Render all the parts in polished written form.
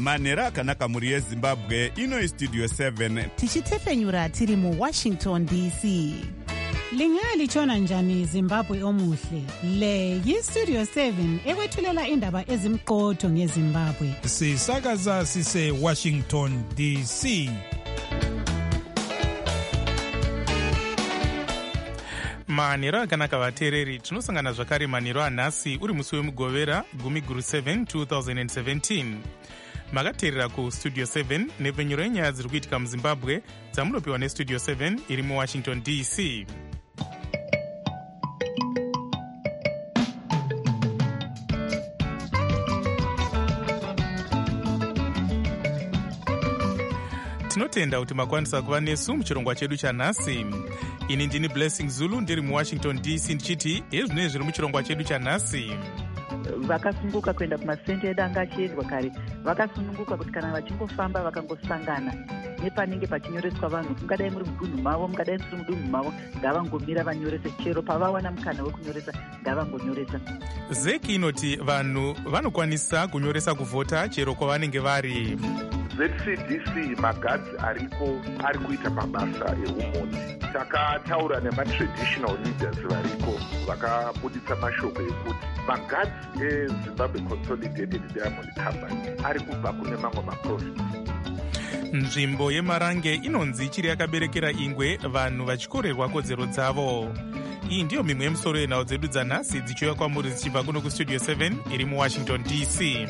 manhero akanaka mhuri yezimbabwe. Ino Studio 7 tichitefenyura tiri muWashington DC. Lingalitshona njani Zimbabwe omuhle? Le yiStudio 7 ekwethulela indaba ezimqotho ngeZimbabwe. Sisakaza sise Washington DC. manhero akanaka vateereri, tinosangana zvakare manhero anhasi uri musi wemugovera 10/7 2017. makateerera kustudio 7 nepfenyuro yenyaya dziri kuitika muzimbabwe dzamunopiwa nestudio 7 iri muwashington DC. tinotenda kuti makwanisa kuva nesu muchirongwa chedu chanhasi. Ini ndini Blessing Zulu ndiri muwashington DC ndichiti hezvinenge zviri muchirongwa chedu chanhasi. Vakasununguka kuenda kumasende edu anga achiendwa kare, vakasununguka kuti kana vachingofamba vakangosangana nepanenge pachinyoreswa vanhu, mungadai muri mudunhu mavo, mungadai muri mudunhu mavo, ngavangomira vanyorese, chero pavawana mukana wekunyoresa ngavangonyoresa. Zeki inoti vanhu vanokwanisa kunyoresa kuvhota chero kwavanenge vari. ZCDC magadzi ariko ari kuita mabasa eumoni. Takataura nematraditional leaders variko vakabuditsa mashoko ekuti magadzi eZimbabwe Consolidated Diamond Company ari kubva kune mamwe maprofits. Nzvimbo yeMarange inonzi ichiri yakaberekera ingwe vanhu vachikorerwa kodzero dzavo. Iyi ndiyo mimwe yemusoro yenhau dzedu dzanhasi dzichiuya kwamuri dzichibva kuno kustudio 7 iri muWashington DC.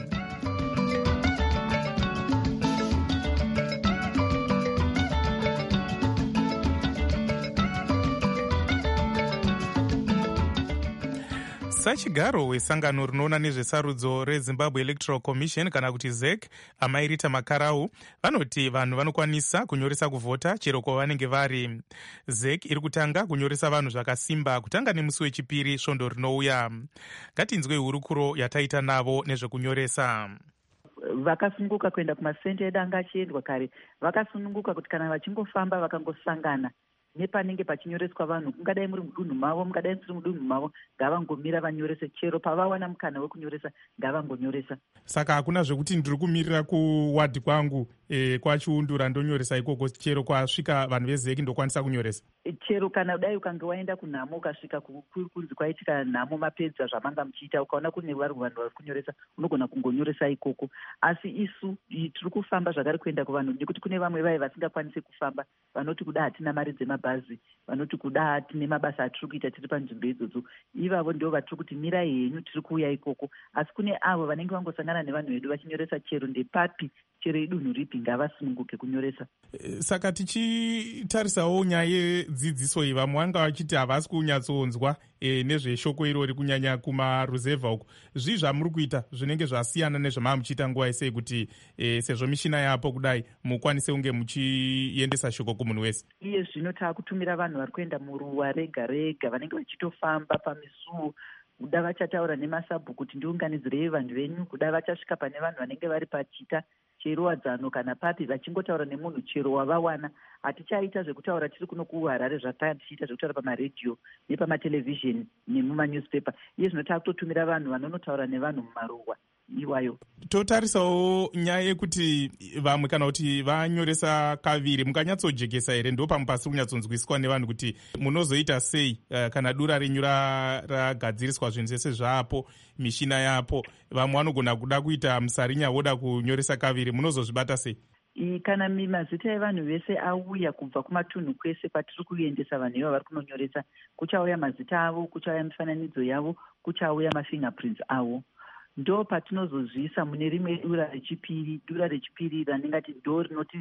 Sachigaro wesangano rinoona nezvesarudzo reZimbabwe Electoral Commission kana kuti ZEC, Amairita Makarau, vanoti vanhu vanokwanisa kunyoresa kuvhota chero kwavanenge vari. ZEC iri kutanga kunyoresa vanhu zvakasimba kutanga nemusi wechipiri svondo rinouya. Ngatinzwe hurukuro yataita navo nezvekunyoresa. Vakasununguka kuenda kumasende edu anga achiendwa kare, vakasununguka kuti kana vachingofamba vakangosangana nepanenge pachinyoreswa vanhu, mungadai muri mudunhu mavo, mungadai muri mudunhu mavo, ngavangomira vanyorese, chero pavawana mukana wekunyoresa ngavangonyoresa. Saka hakuna zvekuti ndiri kumirira kuwadhi kwangu kwachiundura ndonyoresa ikoko, chero kwasvika vanhu vezeki ndokwanisa kunyoresa. Chero kana dai ukanga waenda kunhamo ukasvika kunzi kwaitika nhamo mapedza zvamanga muchiita, ukaona kune vanhu vari kunyoresa, unogona kungonyoresa ikoko. Asi isu tiri kufamba zvakare kuenda kuvanhu, nekuti kune vamwe vai vasingakwanisi kufamba, vanoti kuda hatina mari dzemabhazi, vanoti kuda tine mabasa atiri kuita tiri panzvimbo idzodzo. Ivavo ndio vatiri kuti mirai henyu tiri kuuya ikoko. Asi kune avo vanenge vangosangana nevanhu vedu vachinyoresa chero ndepapi, chero idunhu ripi, ngavasununguke kunyoresa. Saka tichitarisawo nyaya yedzidziso iyi, vamwe vanga vachiti havasi kunyatsonzwa nezveshoko irori kunyanya kumaruzevha uko. Zvii zvamuri kuita zvinenge zvasiyana nezvamava muchiita nguva isei kuti sezvo mishina yapo kudai mukwanise kunge muchiendesa shoko kumunhu wese? Iye zvino taakutumira vanhu vari kuenda muruwa rega rega, vanenge vachitofamba pamisuo, kuda vachataura nemasabhuku kuti ndiunganidzirei vanhu venyu, kuda vachasvika pane vanhu vanenge vari pachita cheruwadzano kana papi, vachingotaura nemunhu chero wavawana. Hatichaita zvekutaura tiri kuno kuHarare zvatichiita zvekutaura pamaredhiyo nepamatelevision nemumanyusipepa. Iye zvino taakutotumira vanhu vanonotaura nevanhu mumaruwa iwayo. Totarisawo nyaya yekuti vamwe kana kuti vanyoresa kaviri, mukanyatsojekesa here? Ndo pamwe pasi kunyatsonzwiswa nevanhu kuti munozoita sei kana dura renyu ragadziriswa zvinhu zvese zvapo, mishina yapo, vamwe vanogona kuda kuita musarinya voda kunyoresa kaviri, munozozvibata sei? Kana mazita evanhu vese auya kubva kumatunhu kwese kwatiri kuendesa vanhu ivo vari kunonyoresa, kuchauya mazita avo, kuchauya mifananidzo yavo, kuchauya mafingerprints avo. Ndo patinozozvisa mune rimwe dura rechipiri ranengati ndo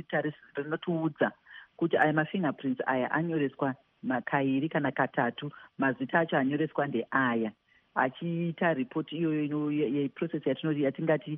rinotiudza kuti aya mafingerprints aya anyoreswa makairi kana katatu, mazita acho anyoreswa ndeaya. Achiita ripoti iyoyo yeprocess yatingati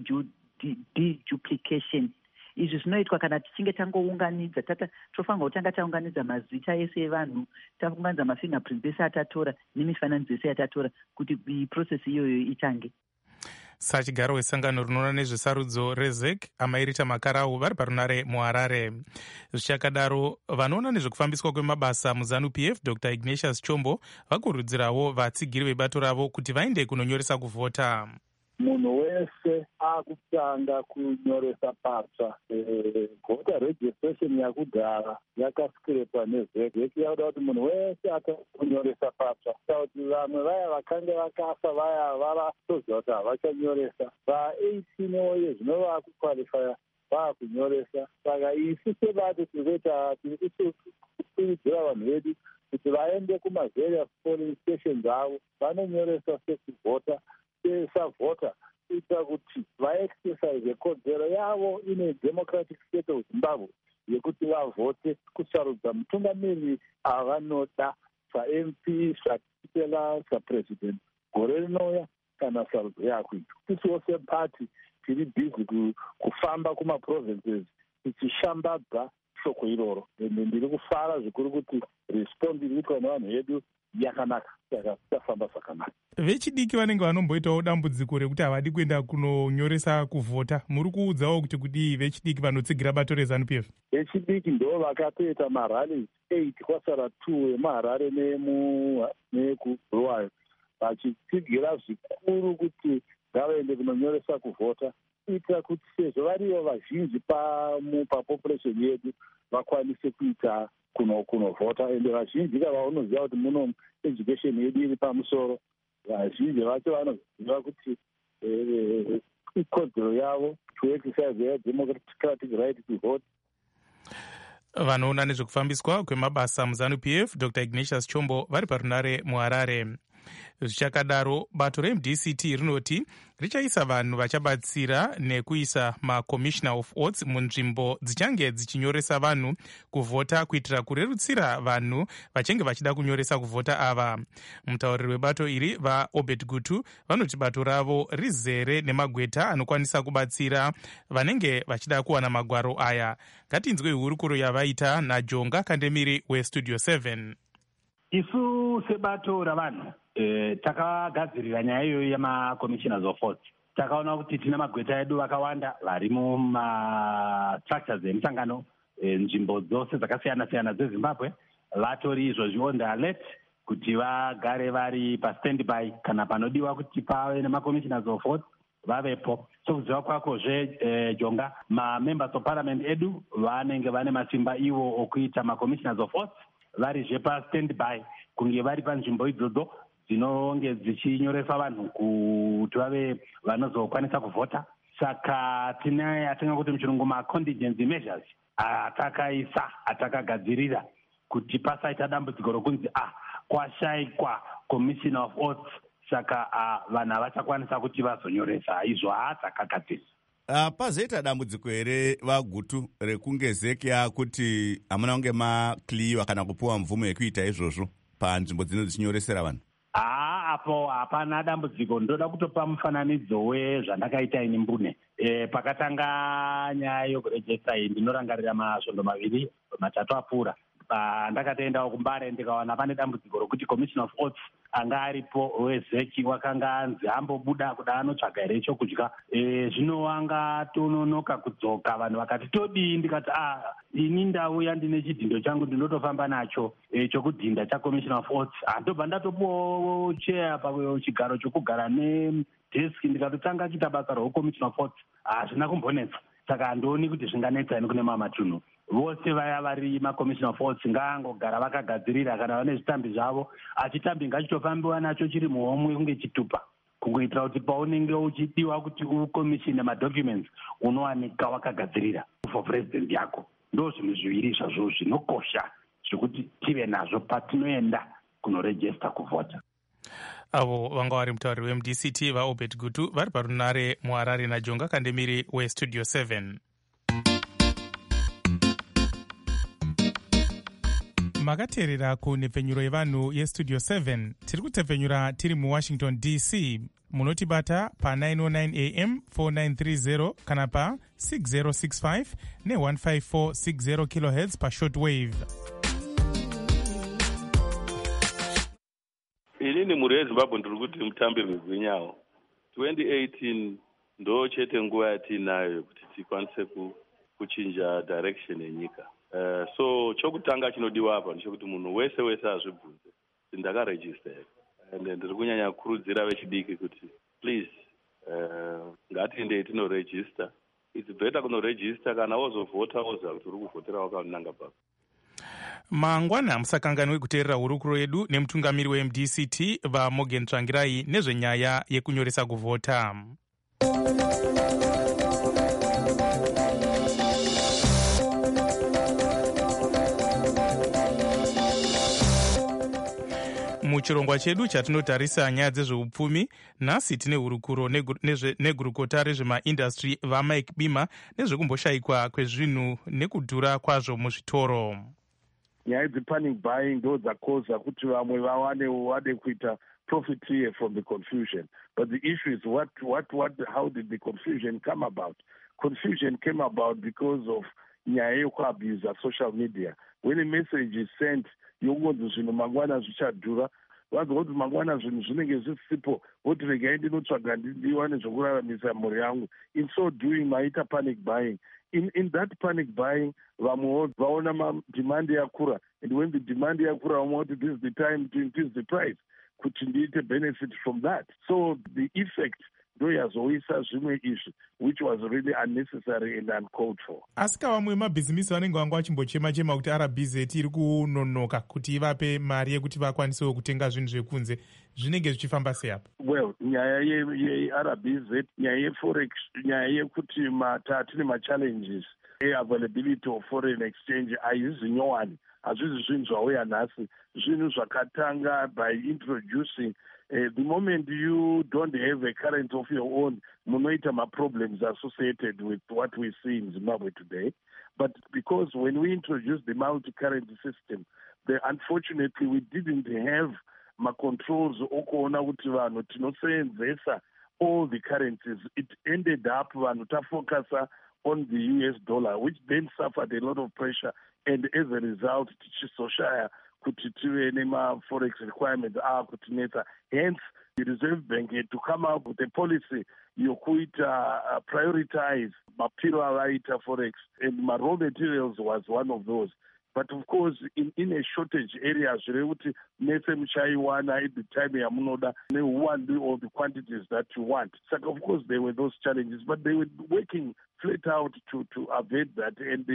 yeduplication. Izvi zvinoitwa kana tichinge tangounganidza, tofanirwa kutanga taunganidza mazita ese evanhu, taunganidza mafingerprints ese atatora nemifananidzo ese yatatora kuti process iyoyo itange. Sachigaro wesangano rinoona nezvesarudzo reZEC, Amairita Makarau, vari parunare muHarare. Zvichakadaro, vanoona nezvekufambiswa kwemabasa muZANU-PF, Dr. Ignatius Chombo, vakurudzirawo vatsigiri vebato ravo kuti vaende kunonyoresa kuvhota. munhu wese akutanga kunyoresa patsva. Voter registration yakudhara yakasikirepa nezvek yakuda kuti munhu wese atakunyoresa patsva, kuti vamwe vaya vakanga vakafa vaya varatoziva kuti havachanyoresa va18 oye zvino vakukwalifaya vakunyoresa. Saka isu sebato tiveta tiri kukurudzira vanhu vedu kuti vaende kumavarious polling stations avo vanonyoresa sekuvhota savhota kuitira kuti vaexercise kodzero yavo ine democratic state of Zimbabwe yekuti vavhote kusarudza mutungamiri avanoda saMP, sachancellor, sapresident gore rinouya kana sarudzo yakuitwa. Tisiwo sepati tiri busy kufamba kumaprovinces tichishambadza shoko iroro, ende ndiri kufara zvikuru kuti response iri kuitwa nevanhu vedu yakanaka, saka tafamba zvakanaka. Vechidiki vanenge vanomboitawo dambudziko rekuti havadi kuenda kunonyoresa kuvhota, muri kuudzawo kuti vechidiki vanotsigira bato reZANU-PF? Vechidiki ndo vakatoita marally 8 kwasara 2 emuHarare nekubulawayo vachitsigira zvikuru kuti ngavaende kunonyoresa kuvhota, kuitira kuti sezvo varivo vazhinji papopulation yedu vakwanise kuita kunovhota. Ende vazhinji kavaunoziva kuti muno education yedu iri pamusoro, vazhinji vacho vanoziva kuti ikodzero yavo to exercise their democratic right to vote. Vanoona nezvekufambiswa kwemabasa muZANU-PF Dr. Ignatius Chombo vari parunare muHarare. Zvichakadaro, bato reMDCT rinoti richaisa vanhu vachabatsira nekuisa maCommissioner of Oaths munzvimbo dzichange dzichinyoresa vanhu kuvhota kuitira kurerutsira vanhu vachange vachida kunyoresa kuvhota ava. Mutauriri webato iri vaObed Gutu vanoti bato ravo rizere nemagweta anokwanisa kubatsira vanenge vachida kuwana magwaro aya. Ngatinzwe hurukuro yavaita naJonga Kandemiri weStudio 7. Isu sebato ravanhu takagadzirira nyaya iyoyo yamaCommissioners of Oaths. Takaona kuti tina magweta edu vakawanda vari mumastructures emisangano nzvimbo dzose dzakasiyana siyana dzeZimbabwe, vatori izvozvi on the alert kuti vagare vari pastandby kana panodiwa kuti pave nemaCommissioners of Oaths vavepo. Sokuziva kwakozve Jonga, mamembers of parliament edu vanenge vane masimba iwo okuita maCommissioners of Oaths varizve pastandby kunge vari panzvimbo idzodzo dzinonge dzichinyoresa vanhu kuti vave vanozokwanisa kuvhota. Saka tine atinga kuti muchirungu macontingency measures atakagadzirira kuti pasaita dambudziko rokunzi kwashayikwa Commissioner of Oaths, saka vanhu havachakwanisa kuti vazonyoresa. Izvo haadzakagadzirira. Pazoita dambudziko here vaGutu rekunge zeki yakuti hamuna kunge makliwa kana kupiwa mvumo yekuita izvozvo panzvimbo dzino dzichinyoresera vanhu? Apo hapana dambudziko. Ndoda kutopa mufananidzo wezvandakaita ini mbune. Pakatanga nyaya yokurejesta iyi ndinorangarira masvondo 2 matatu apfuura. Ndakatoendawo kuMbare ndikawana pane dambudziko rokuti Commissioner of Oaths anga aripo wezeki wakanga anzi ambobuda kuda anotsvaga here chokudya. Zvino wanga tononoka kudzoka, vanhu vakati todii, ndikati ini ndau yandine chidhindo changu ndinotofamba nacho chokudhinda chaCommissioner of Oaths. Ndobva ndatopuwa chair pachigaro chokugara nedeski ndikatotanga kuita basa roCommissioner of Oaths. Hazvina kumbonetsa, saka handioni kuti zvinganetsa ini kune matunhu. Vose vaya vari maCommissioner of Oaths ngangogara vakagadzirira kana vane zvitambi zvavo, achitambi ngachitofambiwa nacho chiri muhomwe kunge chitupa, kungoitira kuti paunenge uchidiwa kuti ukomishine madocuments unowanika wakagadzirira for president yako. Ndo zvinhu zviviri zvazvo zvinokosha zvekuti tive nazvo patinoenda kunorejesta kuvhota. Avo vanga vari mutauriri weMDCT vaObed Gutu vari parunare muHarare naJonga Kandemiri weStudio 7. Makateerera kunhepfenyuro yevanhu yeStudio 7. Tiri kutepfenyura tiri muWashington DC. Munotibata pa909 AM 4930 kana pa 6065 ne15460 kHz pashortwave. Inini muri weZimbabwe ndiri kuti mutambirwe gwinyawo. 2018 ndo chete nguva yatinayo kuti tikwanise kuchinja direction yenyika. So chokutanga chinodiwa apa ndechekuti munhu wese azvibvunze kuti ndakarejista here. And ndiri kunyanya kukurudzira vechidiki kuti please ngatiendei tinorejista. It's better kunorejista kana wozovhota woziva kuti uri kuvhotera wakananga papo. mangwana musakanganwe kuteerera hurukuro yedu nemutungamiri weMDCT vaMorgan Tsvangirai nezvenyaya yekunyoresa kuvhota. Muchirongwa chedu chatinotarisa nyaya dzezveupfumi, nhasi tine hurukuro negurukota rezvemaindastry vaMike Bima nezvekumboshayikwa kwezvinhu nekudhura kwazvo muzvitoro. Nyaya dzepanic buying ndo dzakoza kuti vamwe vade kuita profit here from the confusion. But the issue is how did the confusion come about? Confusion came about because of nyaya yekuabuse social media. When a message is sent, yokunzi zvinhu mangwana zvichadhura, vanzwa kuti mangwana zvinhu zvinenge zvisipo, voti regai ndinotsvaga ndiwane zvokuraramisa mhuri yangu. In so doing, maita panic buying. In that panic buying, vamwe vaona demand yakura, and when the demand yakura, vamwe voti this is the time to increase the price, kuti ndiite benefit from that. So the effect ndo yazoisa zvimwe izvi which was really unnecessary and uncalled for. Asika vamwe mabhizimisi vanenge vanga vachimbochema kuti RBZ iri kunonoka kuti ivape mari yekuti vakwanisewo kutenga zvinhu zvekunze, zvinenge zvichifamba sei apa? Well, nyaya yeRBZ, nyaya yeforex, nyaya yekuti tine machallenges availability of foreign exchange haizvi nyowani, hazvisi zvinhu zvauya nhasi, zvinhu zvakatanga by introducing the moment you don't have a currency of your own, munoita problems associated with what we see in Zimbabwe today. But because when we introduced the multi-currency system, unfortunately we didn't have controls okuona kuti vanhu tinoseenzesa all the currencies. It ended up vanhu tafocusa on the US dollar, which then suffered a lot of pressure, and as a result tichizoshaya kuti tive nema-forex requirements akutinetsa. Hence, the Reserve Bank had to come up with a policy yokuita prioritize mapiro avaita forex, and raw materials was one of those. But of course, in a shortage area, zviri mese muchaiwana at the time yamunoda, neuwandi all the quantities that you want. So of course, there were those challenges, but they were working flat out to avoid that, and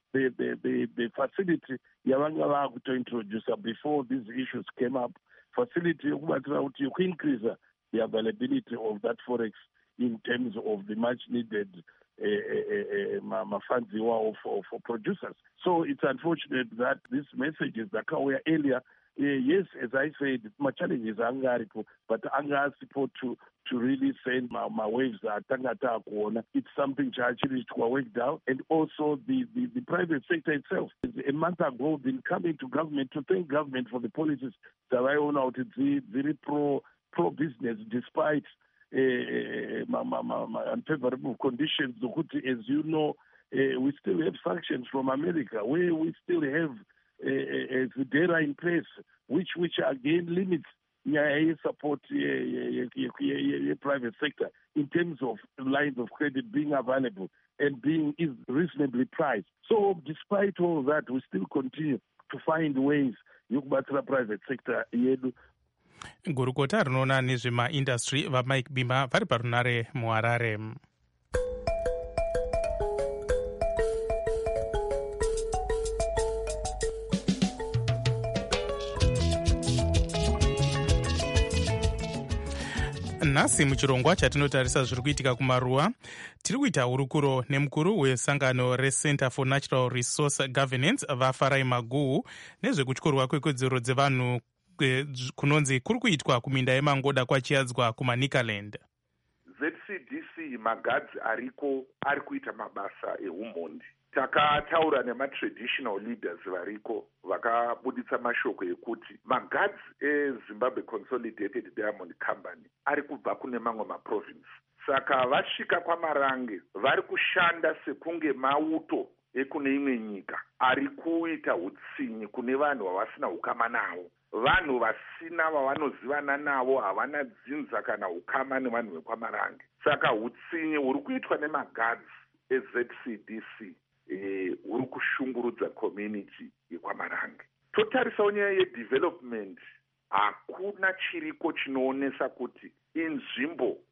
the facility yavanga vakutointroduce before these issues came up, facility yokubatira kuti yokuincrease the availability of that forex in terms of the much needed mafanziwa for producers. So it's unfortunate that these messages that came earlier, yes, as I said, my challenges are but anga support to really send my waves that tangata kuona. It's something to actually work down, and also the private sector itself. A month ago, been coming to government to thank government for the policies that I own out. It's very pro business despite unfavorable conditions. As you know, we still have sanctions from America, where we still have Federa in place, which again limits support private sector in terms of lines of credit being available and being reasonably priced. So despite all that, we still continue to find ways yokubatsira private sector yedu. Gurukota rinoona nezvemaindastry vaMike Bima vari parunare muHarare. Nhasi muchirongwa chatinotarisa zviri kuitika kumaruwa, tiri kuita hurukuro nemukuru wesangano reCenter for Natural Resource Governance vaFarai Maguhu nezvekutyorwa kwekodzero dzevanhu kunonzi kuri kuitwa kuminda yemangoda kwachiadzwa kumaNikaland. ZCDC magadzi ariko ari kuita mabasa eumhondi. Takataura nematraditional leaders variko vakabuditsa mashoko ekuti magadzi eZimbabwe Consolidated Diamond Company ari kubva kune mamwe maprovince. Saka vasvika kwaMarange vari kushanda sekunge mauto ekune imwe nyika ari kuita utsinyi kune vanhu vavasina ukama navo. Vanhu vasina vavanozivana navo havana dzinza kana ukama nevanhu vekwaMarange. Saka utsinyi huri kuitwa nemagadzi eZCDC uri kushungurudza community yekwaMarange. Totarisawo nyaya yedevelopment, hakuna chiriko chinoonesa kuti inzvimbo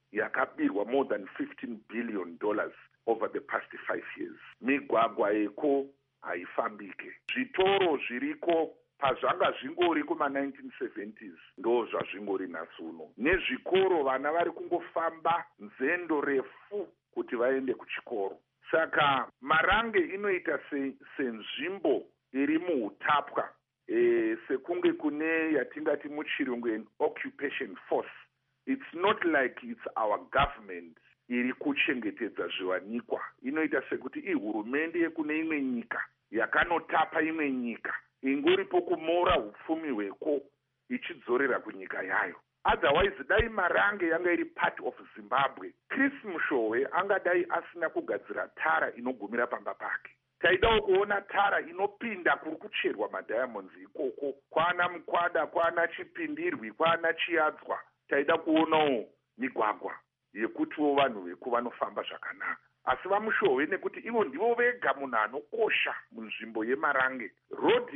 yakabirwa more than $15 billion over the past 5 years. Migwagwa yeko haifambike. Zvitoro zviriko pazvanga zvingori kuma-1970s ndo zvazvingori nhasi uno. Nezvikoro vana vari kungofamba nzendo refu kuti vaende kuchikoro. Saka Marange inoita senzvimbo iri muutapwa, sekunge kune yatingati muchirungu an occupation force. It's not like it's our government iri kuchengetedza zviwanikwa. Inoita sekuti ihurumende yekune imwe nyika yakanotapa imwe nyika ingoripo kumora upfumi hweko ichidzorera kunyika yayo. Otherwise, dai Marange yanga iri part of Zimbabwe, Chris Mushowe angadai asina kugadzira tara inogumira pamba pake. Taidawo kuona tara inopinda kuri kucherwa madiamonds ikoko, kwana Mukwada, kwana Chipindirwi, kwana Chiadzwa. Taida kuonawo migwagwa yekutiwo vanhu veku vanofamba zvakanaka. Asi vaMushowe nekuti ivo ndivo vega munhu anokosha munzvimbo yeMarange, road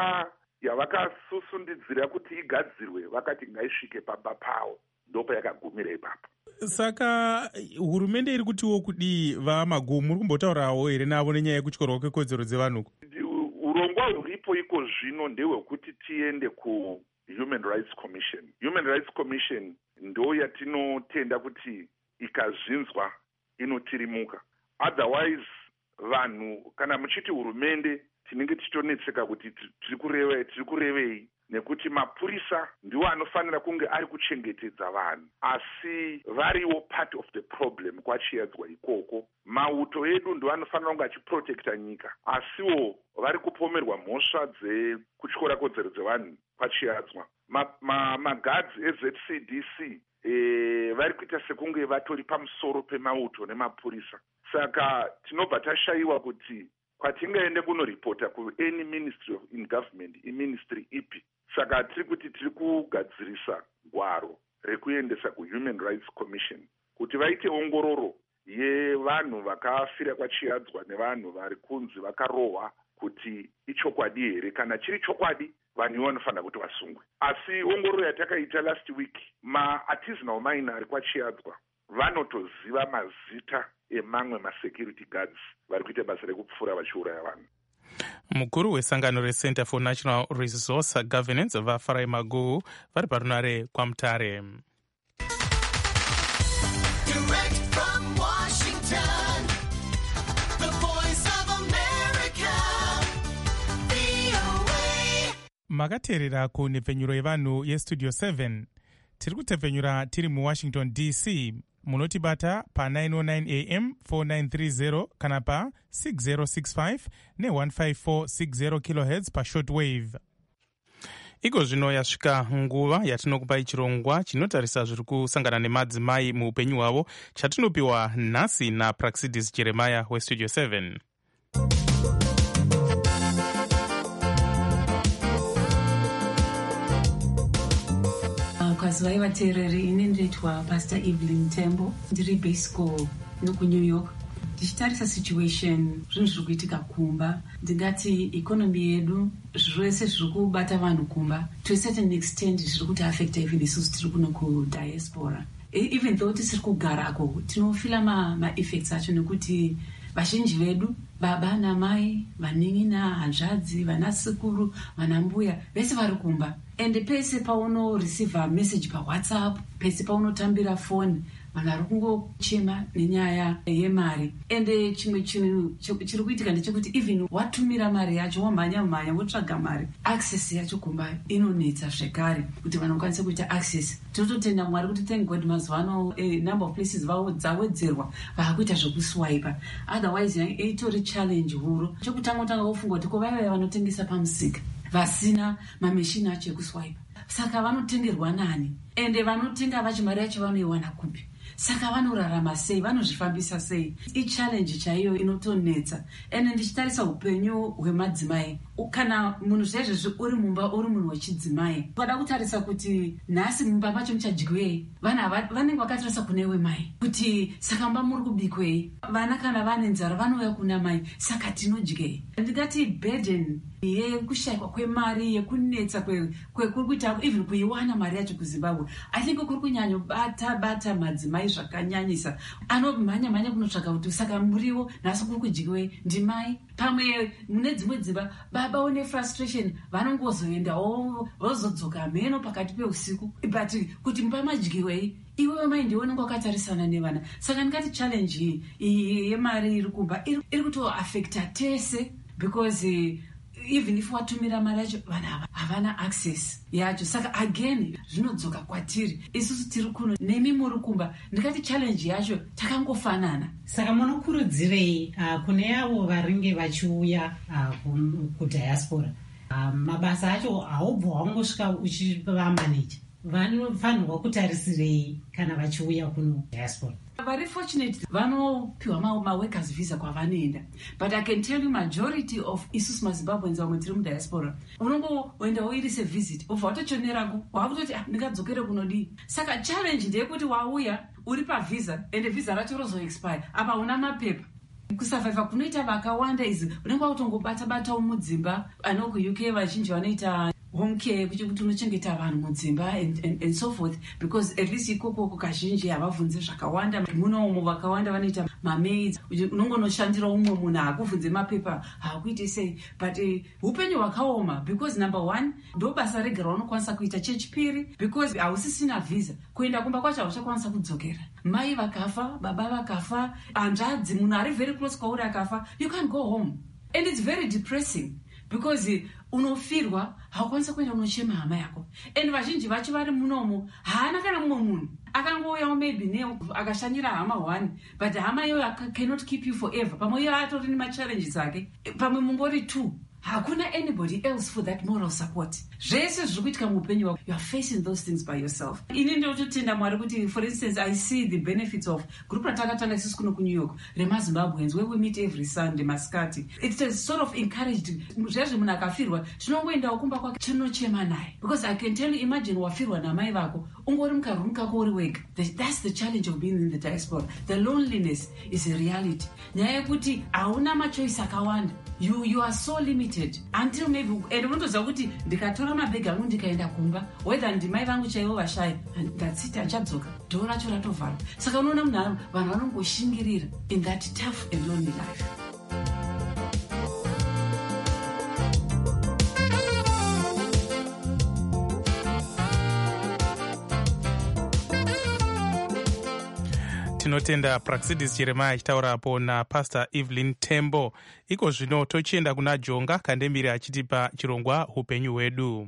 yavakasundidzira kuti igadzirwe vakati ngaisvike pamba pavo, ndopa yakagumira ipapo. Saka hurumende iri kutiwo kudii vaMagu, muri kumbotaurawo here navo nenyaya yekutyorwa kwekodzero dzevanhu? Urongwa huripo iko zvino ndehwekuti tiende kuHuman Rights Commission. Human Rights Commission ndo yatinotenda kuti ikazvinzwa inotirimuka. Otherwise, vanhu kana muchiti hurumende tinenge tichitonetseka kuti tiri kurevei, nekuti mapurisa ndiwo anofanira kunge ari kuchengetedza vanhu, asi variwo part of the problem kwachiadzwa ikoko. Mauto edu ndiwo anofanira kunge achiprotekta nyika, asiwo vari kupomerwa mhosva dzekutyora kodzero dzevanhu kwachiadzwa. Magadzi eZCDC vari kuita sekunge vatori pamusoro pemauto nemapurisa. Saka tinobva tashayiwa kuti kwatingaende kunoripota ku-any ministry in government, iministry ipi. Saka tiri kuti tiri kugadzirisa gwaro rekuendesa kuHuman Rights Commission kuti vaite ongororo yevanhu vakafira kwachiadzwa nevanhu vari kunzi vakarohwa, kuti ichokwadi here. Kana chiri chokwadi, vanhu vanofanira kuti vasungwe. Asi ongororo yatakaita last week, ma-artisanal mine ari kwachiadzwa vanotoziva mazita emamwe ma-security guards vari kuita basa rekupfura vachiuraya vanhu. Mukuru wesangano reCenter for National Resource Governance vaFarai Magu vari parunare kwaMutare. Makateerera kunhepfenyuro yevanhu yestudio 7. Tiri kutepfenyura tiri muWashington DC. Munotibata pa 909 AM 4930 kana pa 6065 ne15460 kHz pa shortwave. Iko zvino yasvika nguva yatinokupai chirongwa chinotarisa zviri kusangana nemadzimai muupenyu hwavo, chatinopiwa nhasi naPraxidis Jeremiah westudio 7. Kwazivai vateereri, ine ndinoitwa Pastor Evelyn Tembo, ndiri base school nokuNew York. Ndichitarisa situation zvinhu zviri kuitika kumba, ndingati economy yedu zvese zviri kubata vanhu kumba, to a certain extent zviri kuti affecta even isusu tiri kuno kudiaspora. Even though tisiri kugarako tinofila ma-effects acho, nekuti vazhinji vedu, baba namai, vanin'i nahanzvadzi, vanasikuru, vanambuya, vese vari kumba. And pese pauno receive message pa WhatsApp, pese pauno tambira phone, vanhu vari kungochema nenyaya yemari. And chimwe chinhu chiri kuitika ndechekuti even watumira mari yacho, wamhanya wotsvaga mari, access yacho kumba inonetsa zvekare kuti vanhu vakwanise kuita access. Tinototenda Mwari kuti thank God mazuvano number of places dzawedzerwa vakuita zvekuswipa. Otherwise itori challenge huru. Chokutanga wofunga kuti ko vaya vanotengesa pamusika vasina mameshini acho ekuswipa, saka vanotengerwa nani? Ende vanotenga vacho mari yacho vanoiwana kupi? Saka vanorarama sei? Vanozvifambisa sei? Ichallenge chaiyo inotonetsa. Ende ndichitarisa upenyu hwemadzimai, kana munhu zvezvezvi uri mumba, uri munhu wechidzimai, vada kutarisa kuti nhasi mumba macho muchadyei. Vanhu vanenge vakatarisa kune wemai kuti saka mumba muri kubikwei, vana kana vane nzara vanouya kuna mai, saka tinodyei. Ndingati burden yekushayikwa kwemari, yekunetsa kuri kuita even kuiwana mari yacho kuZimbabwe, I think kuri kunyanya bata madzimai zvakanyanyisa, anomhanya kunotsvaka kuti saka muriwo nhasi kuri kudyiwei ndimai. Pamwe mune dzimwe dzimba baba une frustration vanongozoendawo vozodzoka mheno pakati peusiku, but kuti mba madyiwei iwewe mai ndiwe unenge wakatarisana nevana. Saka ndingati challenge iyi yemari iri kumba iri kutoafecta tese, because even if watumira mari yacho vana havana access yacho. Saka again zvinodzoka kwatiri isusu tiri kuno nemi muri kumba. Ndikati challenge yacho takangofanana. Saka munokurudzirei kune avo varinge vachiuya kudiaspora, mabasa acho haubva wangosvika uchivamanaja, vanofanirwa kutarisirei kana vachiuya kuno diaspora? Very fortunate vanopiwa maworkers visa kwavanoenda, but I can tell you majority of isusu mazimbabweans vamwe tiri mudiaspora unongoenda woirise visit obva watochonerako wakutoti ndingadzokere kunodii. Saka challenge ndeyekuti wauya uri pavisa ende visa racho rozoexpire, apa una mapepa. Kusurviva kunoita vakawanda izi unenge wakutongobata-batawo mudzimba. Anoku-UK vazhinji vanoita home care, kuti unochengeta vanhu mudzimba and so forth, because at least ikoko kazhinji havabvunze zvakawanda. Munomo vakawanda vanoita mamaids, unongonoshandira umwe munhu hakubvunze mapepa haakuite sei, but upenyu hwakaoma, because number one ndo basa rega raunokwanisa kuita. Chechipiri, because hausisina visa, kuenda kumba kwacho hauchakwanisa kudzokera. Mai vakafa, baba vakafa, hanzvadzi, munhu ari very close kwauri akafa, you can't go home, and it's very depressing, because unofirwa haukwanisa kuenda unochema hama yako. And vazhinji vacho vari munomo haana kana mumwe munhu akangouyawo maybe neo akashanyira hama 1, but hama iyoyo cannot keep you forever. Pamwe iyo atori nemachallenges ake, pamwe mungori 2, hakuna anybody else for that moral support. Zvese zviri kuitika muupenyu wako, you are facing those things by yourself. Ini ndinototenda Mwari kuti, for instance, I see the benefits of group ratakatanga isusu kuno kuNew York remaZimbabweans, where we meet every Sunday masikati. It's a sort of encouraged. Zvezvi munhu akafirwa chinongoendawo kumba kwake chinochema naye, because I can tell you, imagine wafirwa namai vako ungori mukarumu kako uri wega. That's the challenge of being in the diaspora. The loneliness is a reality. Nyaya yekuti hauna machoice akawanda. You are so limited until maybe, and unotoziva kuti ndikatora mabhegi angu ndikaenda kumba, whether ndimai vangu chaivo vashaya, that's it, achadzoka dhoo racho ratovharwa. Saka unoona munhu vanhu vanongoshingirira in that tough and lonely life. Tinotenda Praxidis Jeremiah achitaurapo naPastor Evelyn Tembo. Iko zvino tochienda kuna Jonga Kandemiri achitipa chirongwa upenyu hwedu.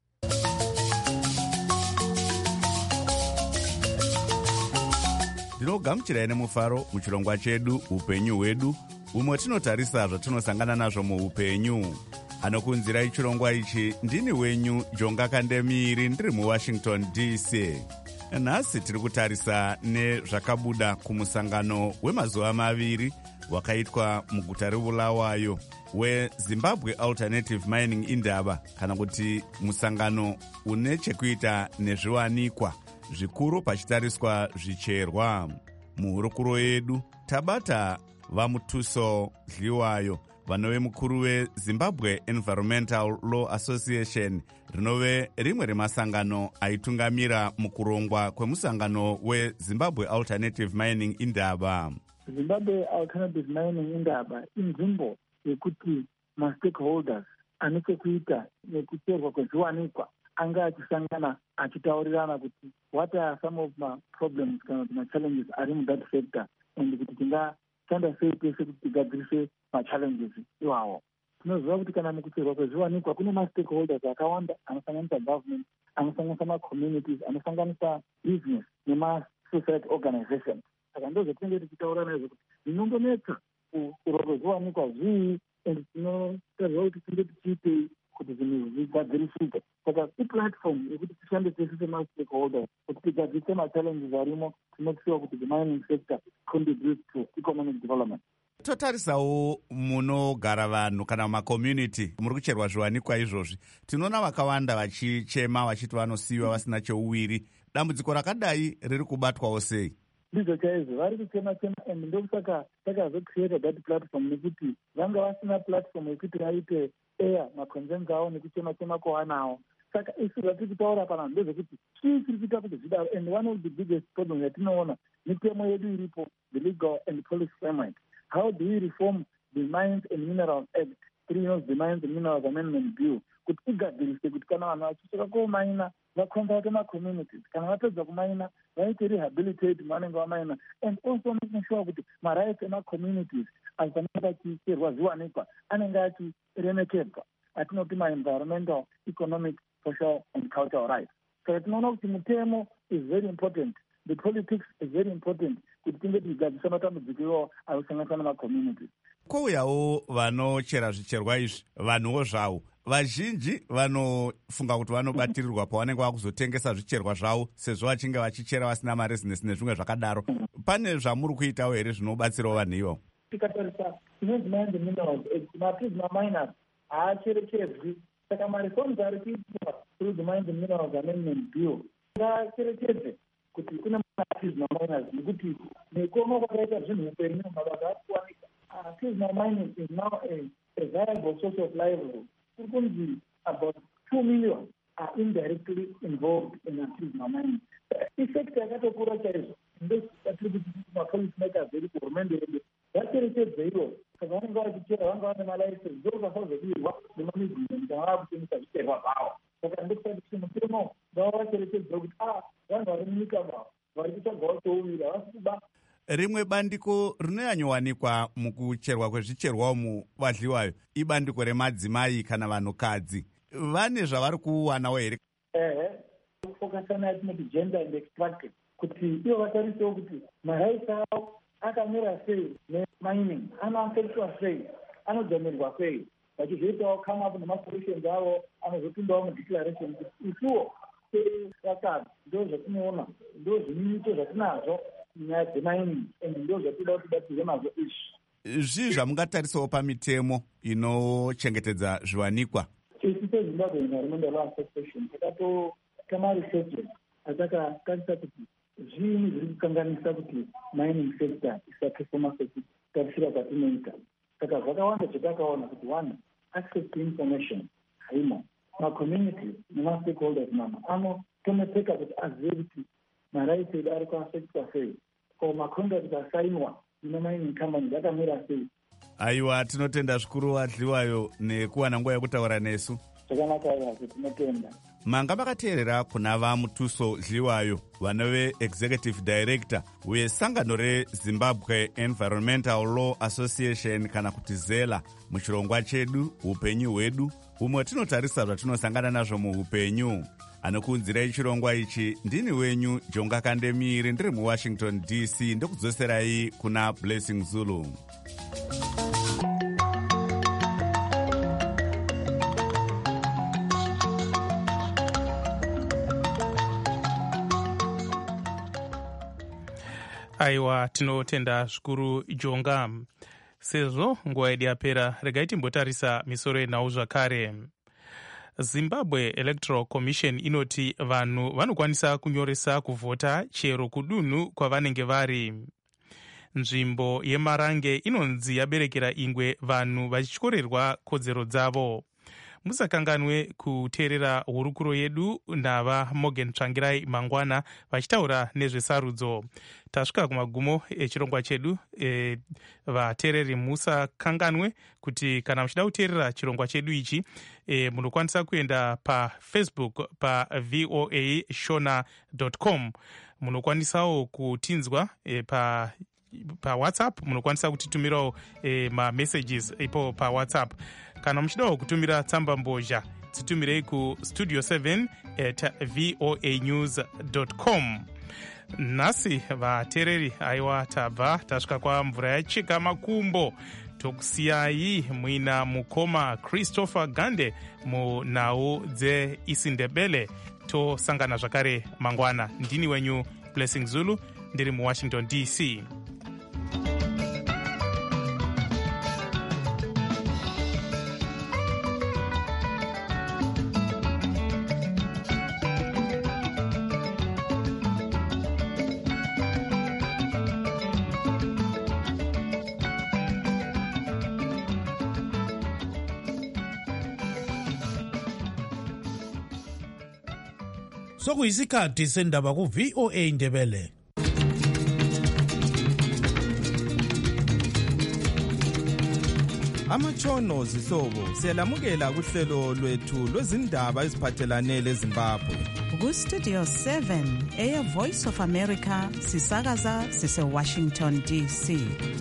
Ndinogamuchirai nemufaro muchirongwa chedu upenyu hwedu, umwe tinotarisa zvatinosangana nazvo muupenyu. Anokunzirai chirongwa ichi ndini wenyu Jonga Kandemiri, ndiri muWashington DC. Nhasi tiri kutarisa nezvakabuda kumusangano wemazuva maviri wakaitwa muguta reBulawayo weZimbabwe Alternative Mining Indaba, kana kuti musangano une chekuita nezviwanikwa zvikuru pachitariswa zvicherwa. Muhurukuro yedu tabata Vamutuso Dliwayo, vanove mukuru weZimbabwe Environmental Law Association, rinove rimwe remasangano aitungamira mukurongwa kwemusangano weZimbabwe Alternative Mining Indaba. Zimbabwe Alternative Mining Indaba inzvimbo yekuti ma-stakeholders ane chekuita nekucherwa kwezviwanikwa anga achisangana achitaurirana kuti what are some of ma-problems kana kuti ma-challenges ari muthat sector, and kuti tingashanda sei pese kuti tigadzirise ma-challenges iwawo. Tinoziva kuti kana mukucherwa kwezviwanikwa kune ma-stakeholders akawanda anosanganisa government, anosanganisa ma-communities, anosanganisa business nema-society organizations. Saka ndozvatinenge tichitaura nazvo kuti zvinongonetsa kucherwa kwezviwanikwa zvii, and tinotarisira kuti tinge tichiitei kuti zvinhu zvigadzirisike. Saka iplatform yekuti tishande tese sema-stakeholders kuti tigadzirise ma-challenges arimo, tinotsiwa kuti the mining sector contributes to economic development. Totarisawo munogara vanhu kana macommunity muri kucherwa zviwanikwa izvozvi, tinoona vakawanda vachichema vachiti vanosiyiwa vasina cheuwiri. Dambudziko rakadai riri kubatwawo sei? Ndizvo chaizvo vari kuchema-chema, and ndokusaka takazocreata that platform, nekuti vanga vasina platform yekuti vaite air maconcerns avo nekuchema-chema kwavanawo. saka isu zvatiri kutaura panapa ndezvekuti chii chiri kuita kuti zvidaro. And one of the biggest problem yatinoona mitemo yedu iripo, the legal and policy framework. How do we reform the Mines and Minerals Act, the Mines and Minerals Amendment Bill, kuti igadzirise kuti kana vanhu vachisvika komaina vaconduct macommunities, kana vapedza kumaina vaite rehabilitate mavanenge vamaina, and also making sure kuti marights emacommunities avo panenge vachicherwa zviwanikwa anenge achiremekedzwa, atinoti ma-environmental, economic, social and cultural rights. Saka tinoona kuti mutemo is very important, the politics is very important kuti tinge tichigadzisa matambudziko iwawo anosanganiswa namacommunities. Kwouyawo vanochera zvicherwa izvi vanhuwo zvavo vazhinji vanofunga kuti vanobatirirwa pavanenge vakuzotengesa zvicherwa zvavo sezvo vachinge vachichera vasina marezinesi nezvimwe zvakadaro. Pane zvamuri kuitawo here zvinobatsirawo vanhu ivo? Tikatarisa inonzi Mines and Minerals Act, maprisma miners haacherechedzwi. Saka mareforms ari kuitwa through the Mines and Minerals Amendment Bill ngacherechedze kuti kune maprisma miners, nekuti nekuoma kwakaita zvinhu upenyu mabasa ari kuwanika. Artisanal mining is now a viable source of livelihood. About 2 million are indirectly involved in artisanal mining. Effect yakatokura chaizvo ndezvatiri kuti mapolicy makers vedu kuhurumende yedu vacherechedze ivo. Saka vanenge vachichera vanga vane malaisensi ndo vasazodirwa nemamigini kana vava kutengesa zvicherwa zvavo. Saka ndosati kuti mutemo ngava vacherechedze kuti vanhu vari munyika mavo vari kutsvagawo chouviri havasi kuba. Rimwe bandiko rinonyanyowanikwa mukucherwa kwezvicherwa umu vadliwayo ibandiko remadzimai kana vanhukadzi. Vane zvavari kuwanawo here? Fokasana yatinoti gender and extractive, kuti ivo vatarisewo kuti marights avo akamira sei nemining, anoafectwa sei, anodzamirwa sei, vachizoitawo come up nemasolutions avo anozopindawo mudeclaration kuti isuwo sevakadzi ndo zvatinoona, ndo zvinyiito zvatinazvo nyaya dzemining, and ndo zvatinoda kuti tibatsirwe nazvo izvi. Zvii zvamungatarisawo pamitemo inochengetedza zviwanikwa? Isu seZimbabwe Environmental Law Association takatoita maresearches atakatarisa kuti zviini zviri kukanganisa kuti mining sector isapefoma sekusvika kwatinoita. Saka zvakawanda zvatakaona kuti one, access to information haimo. Macommunities nemastakeholders mama anotomepeka kuti azive kuti marights edu ari kuafectwa sei, ko maconduct asainwa nemining companies akamira sei. Aiwa, tinotenda zvikuru vadliwayo nekuwana nguva yekutaura nesu. Zvakanaka yacho, tinotenda. Manga makateerera kuna vaMutuso Dliwayo, vanove Executive Director wesangano reZimbabwe Environmental Law Association kana kuti ZELA muchirongwa chedu upenyu hwedu, umwe tinotarisa zvatinosangana nazvo muupenyu. Anokuunzirai chirongwa ichi ndini wenyu Jonga Kandemiri, ndiri muWashington DC, ndokudzoserai kuna Blessing Zulu. Aiwa, tinotenda zvikuru Jonga. Sezvo nguva yedu yapera, regai timbotarisa misoro yenhau zvakare. Zimbabwe Electoral Commission inoti vanhu vanokwanisa kunyoresa kuvhota chero kudunhu kwavanenge vari. Nzvimbo yeMarange inonzi yaberekera ingwe vanhu vachityorerwa kodzero dzavo. Musakanganwe kuteerera hurukuro yedu nava Morgan Tsvangirai mangwana vachitaura nezvesarudzo. Tasvika kumagumo echirongwa chedu. Vateereri musakanganwe kuti kana muchida kuteerera chirongwa chedu ichi munokwanisa kuenda paFacebook pavoashona.com. Munokwanisawo kutinzwa paWhatsApp, munokwanisa kutitumirawo mamessages ipo paWhatsApp. Kana muchidawo kutumira tsamba mbozha, titumirei ku studio7@voanews.com. Nhasi vateereri, aiwa, tabva tasvika kwamvura yachika makumbo. Tokusiyai muina mukoma Christopher Gande munhau dzeIsindebele. Tosangana zvakare mangwana. Ndini wenyu Blessing Zulu, ndiri muWashington DC. sokuyisikhathi sendaba ku-VOA Indebele. Amatshono zihlobo siyalamukela kuhlelo lwethu lwezindaba eziphathelane leZimbabwe. Ku-Studio 7 Air Voice of America sisakaza sise-Washington DC.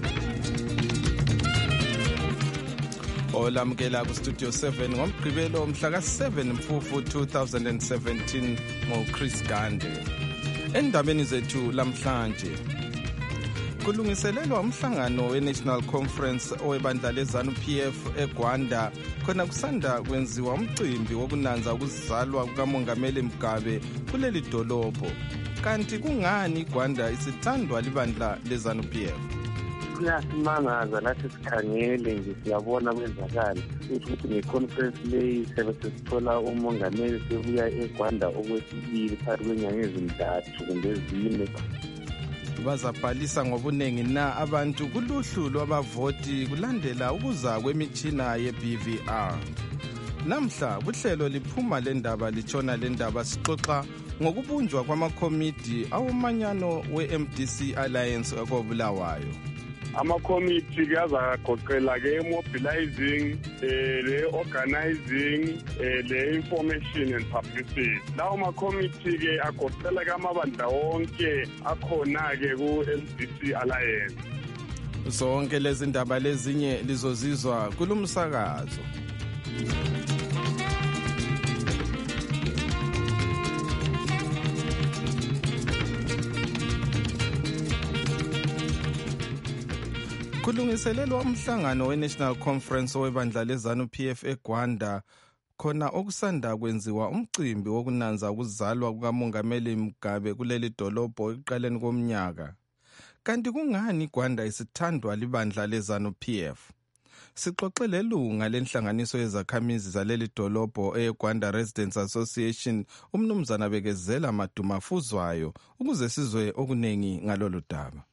Olamukela ku-Studio 7 ngomgqibelo mhla ka-7 Mfufu 2017 ngo-Chris Gande. Endabeni zethu lamhlanje, kulungiselelwa umhlangano we-National Conference owebandla leZANU-PF eGwanda khona kusanda kwenziwa umcimbi wokunanza ukuzalwa kukaMongameli Mugabe kuleli dolobho. Kanti kungani iGwanda isithandwa libandla leZANU-PF? Kuyasimangaza lathi sikhangele nje siyabona kwenzakala ukuthi ngeconference leyi sesithola umongameli sebuya eGwanda okwesibili phakathi kwenyanga ezintathu kumbe ezine. Bazabhalisa ngobunengi na abantu kuluhlu lwabavoti kulandela ukuza kwemitshina ye-BVR. Namhla kuhlelo liphuma lendaba litshona lendaba sixoxa ngokubunjwa kwamakomiti awomanyano we-MDC Alliance akobulawayo. Amakomiti kuyazagoqela mobilizing, le-organizing, le-information and publicity. Lawo makomiti agoqela amabandla wonke akhona-ke ku-MDC Alliance. Zonke lezi ndaba lezinye lizozizwa kulumsakazo. Kulungiselelwa umhlangano we-National Conference owebandla leZANU-PF eGwanda khona okusanda kwenziwa umcimbi wokunanza ukuzalwa kukaMongameli Mugabe kuleli dolobho ekuqaleni komnyaka. Kanti kungani iGwanda isithandwa libandla leZANU-PF? Sixoxe lelunga lenhlanganiso yezakhamizi zaleli dolobho eGwanda Residents Association umnumzana Bekezela Madumafuzwayo ukuze sizwe okunengi ngalolu daba.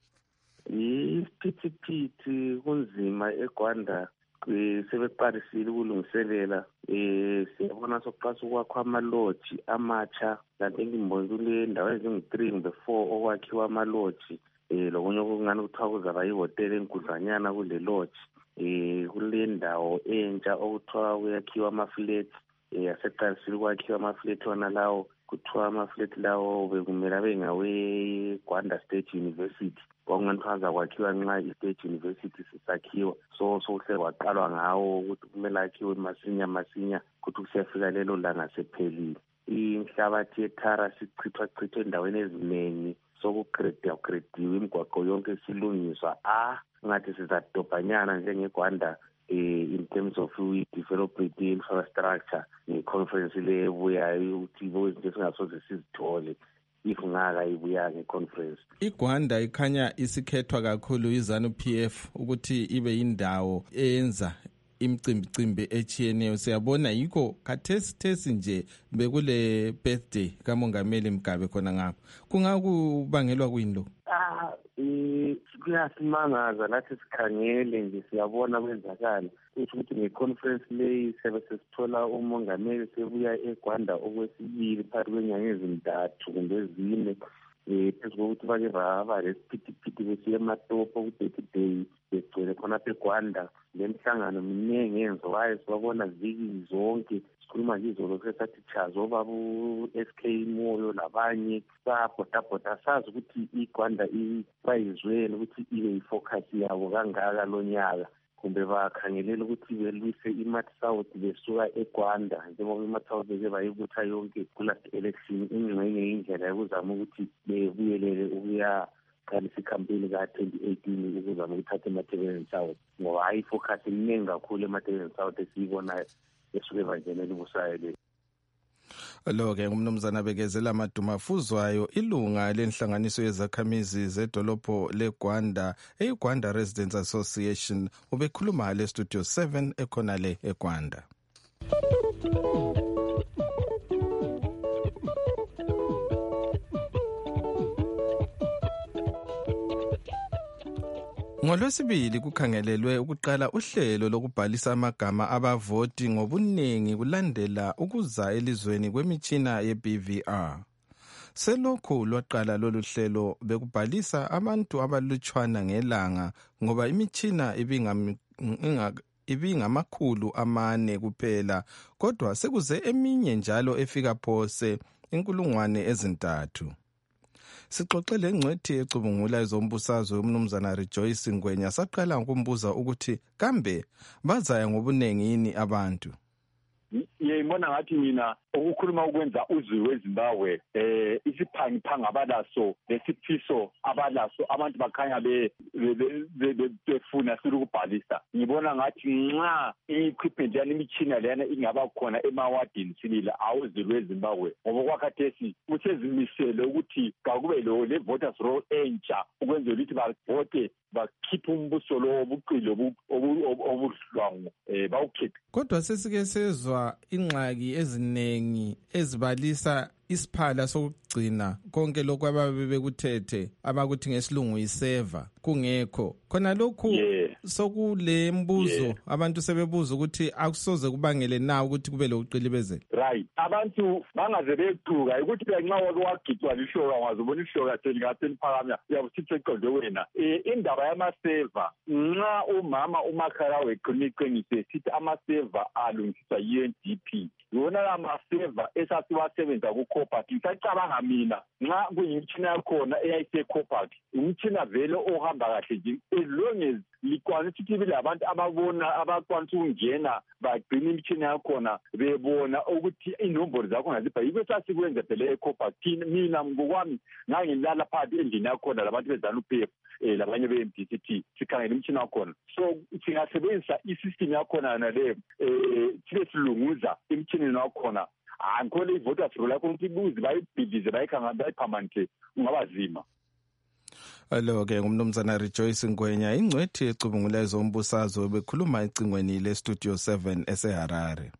Isiphithiphithi kunzima eGwanda sebeqalisile ukulungiselela siyabona sokuqasa ukwakha amalodge amatsha kanti ngibona kule ndawo ezingu-3 kumbe 4 okwakhiwa amalodge lokunye okungani kuthiwa kuzaba yihotela enkudlanyana kule lodge kule ndawo entsha okuthiwa kuyakhiwa amafleti aseqalisile ukwakhiwa amafleti wona lawo kuthiwa amafleti lawo bekumele abe ngawe-Gwanda State University kwakungani azakwakhiwa nxa i-State University sisakhiwa so kuhle kwaqalwa ngawo ukuthi kumele akhiwe masinya ukuthi kusiyafika lelo langa sephelile. Inhlabathi yethara sichithwa endaweni eziningi sokugrediwe imigwaqo yonke silungiswa ngathi sizadobhanyana njengeGwanda in terms of developing the infrastructure nge-conference le ebuyayo ukuthi izinto esingasoze sizithole if ngaka ibuya nge-conference. iGwanda ikhanya isikhethwa kakhulu iZANU-PF ukuthi ibe yindawo eyenza imicimbi etshiyeneyo. Siyabona yikho khathesi nje bekule birthday kaMongameli Mugabe khona ngapho. Kungakubangelwa kuyini lo? Kuyasimangaza lathi sikhangele nje siyabona kwenzakala ukuthi ngeconference leyi sesithola umongameli sebuya eGwanda okwesibili phakathi kwenyanga ezintathu kumbe ezine. Phezu kokuthi bake baba lesiphithiphithi besiye ematopo ku-30 day begcwele khonapha eGwanda. Le mihlangano miningi yenziwayo siwabona viki zonke sikhuluma nje izolo sesathi chazo baba u-SK Moyo labanye sabhodabhoda sazi ukuthi iGwanda bayizwele ukuthi ibe yifocus yabo kangaka lo nyaka kumbe bakhangelela ukuthi belwise iMathi South besuka eGwanda njengoba iMathi South beke bayibutha yonke ku-last election ingxenye indlela yokuzama ukuthi bebuyelele ukuya qalisa ikhampeni ka-2018 ukuzama ukuthatha eMathebeleni South ngoba hayi ifocus iningi kakhulu eMathebeleni South esiyibonayo esuke bangenela ubusayo le. Lo-ke ngumnumzana Bekezela Madumafuzwayo ilunga lenhlanganiso yezakhamizi zedolobho leGwanda eGwanda Residents Association ubekhuluma le Studio 7 ekhona le eGwanda. NgoLwesibili kukhangelelwe ukuqala uhlelo lokubhalisa amagama abavoti ngobunengi kulandela ukuza elizweni kwemitshina ye-BVR. selokhu lwaqala lolu hlelo bekubhalisa abantu abalutshwana ngelanga ngoba imitshina ibingamakhulu 4 kuphela, kodwa sekuze eminye njalo efika phose 3,000. Sixoxe lengcwethi ecubungula ezombusazwe umnumzana Rejoice Ngwenya saqala ngokumbuza ukuthi kambe bazaya ngobunengi yini abantu. Ngibona ngathi mina ukukhuluma ukwenza uzwi weZimbabwe isiphangiphanga abalaso lesiphiso abalaso abantu bakhanya befuna ukubhalisa. Ngibona ngathi nxa equipment yani imitshina leyana ingaba khona emawadini silila awuzwi weZimbabwe ngoba kwakhathesi usezimisele ukuthi kakube le voters roll entsha ukwenzela ukuthi bavote bakhiphe umbuso lo obuqilo obudlwangu bawukhiphe. Kodwa sesike sezwa ingxaki eziningi ezibalisa isiphala sokugcina konke lokho ababe bekuthethe abakuthi ngesilungu iserver kungekho khona lokhu. Sokule mbuzo abantu sebebuza ukuthi akusoze kubangele na ukuthi kube lokuqilibezela. Right, abantu bangaze bequka ukuthi nxa wake wagitwa lishoka wazobona ishoka selikaseliphakama uyabusithi eqonde wena indaba yamaserver nxa umama uMakharawe eqiniqinise sithi amaserver alungiswa UNDP yona la maserver esasiwasebenza kuCOPAC. Ngisacabanga mina nxa kuyimitshina yakhona eyayiseCOPAC umtshina vele ohamba kahle nje as long as likwanisa ukuthi bile abantu ababona abakwanisa ukungena bagcina imitshina yakhona bebona ukuthi inombolo zakhona zibha yibe sasikwenza phela eCOPAC. Mina ngokwami ngangilala phakathi endlini yakhona labantu beZANU-PF labanye be-MDCT sikhangela imitshina yakhona. So singasebenzisa isystem yakhona naleyo sibe silunguza imitshina yakhona. Angikhole ivoters roll yakho ukuthi buzi bayibhidize bayiphamanithe ungabazima. Alo-ke ngumnumzana Rejoice Ngwenya ingcwethi ecubungula ezombusazwe bekhuluma ecingweni leStudio 7 eseHarare.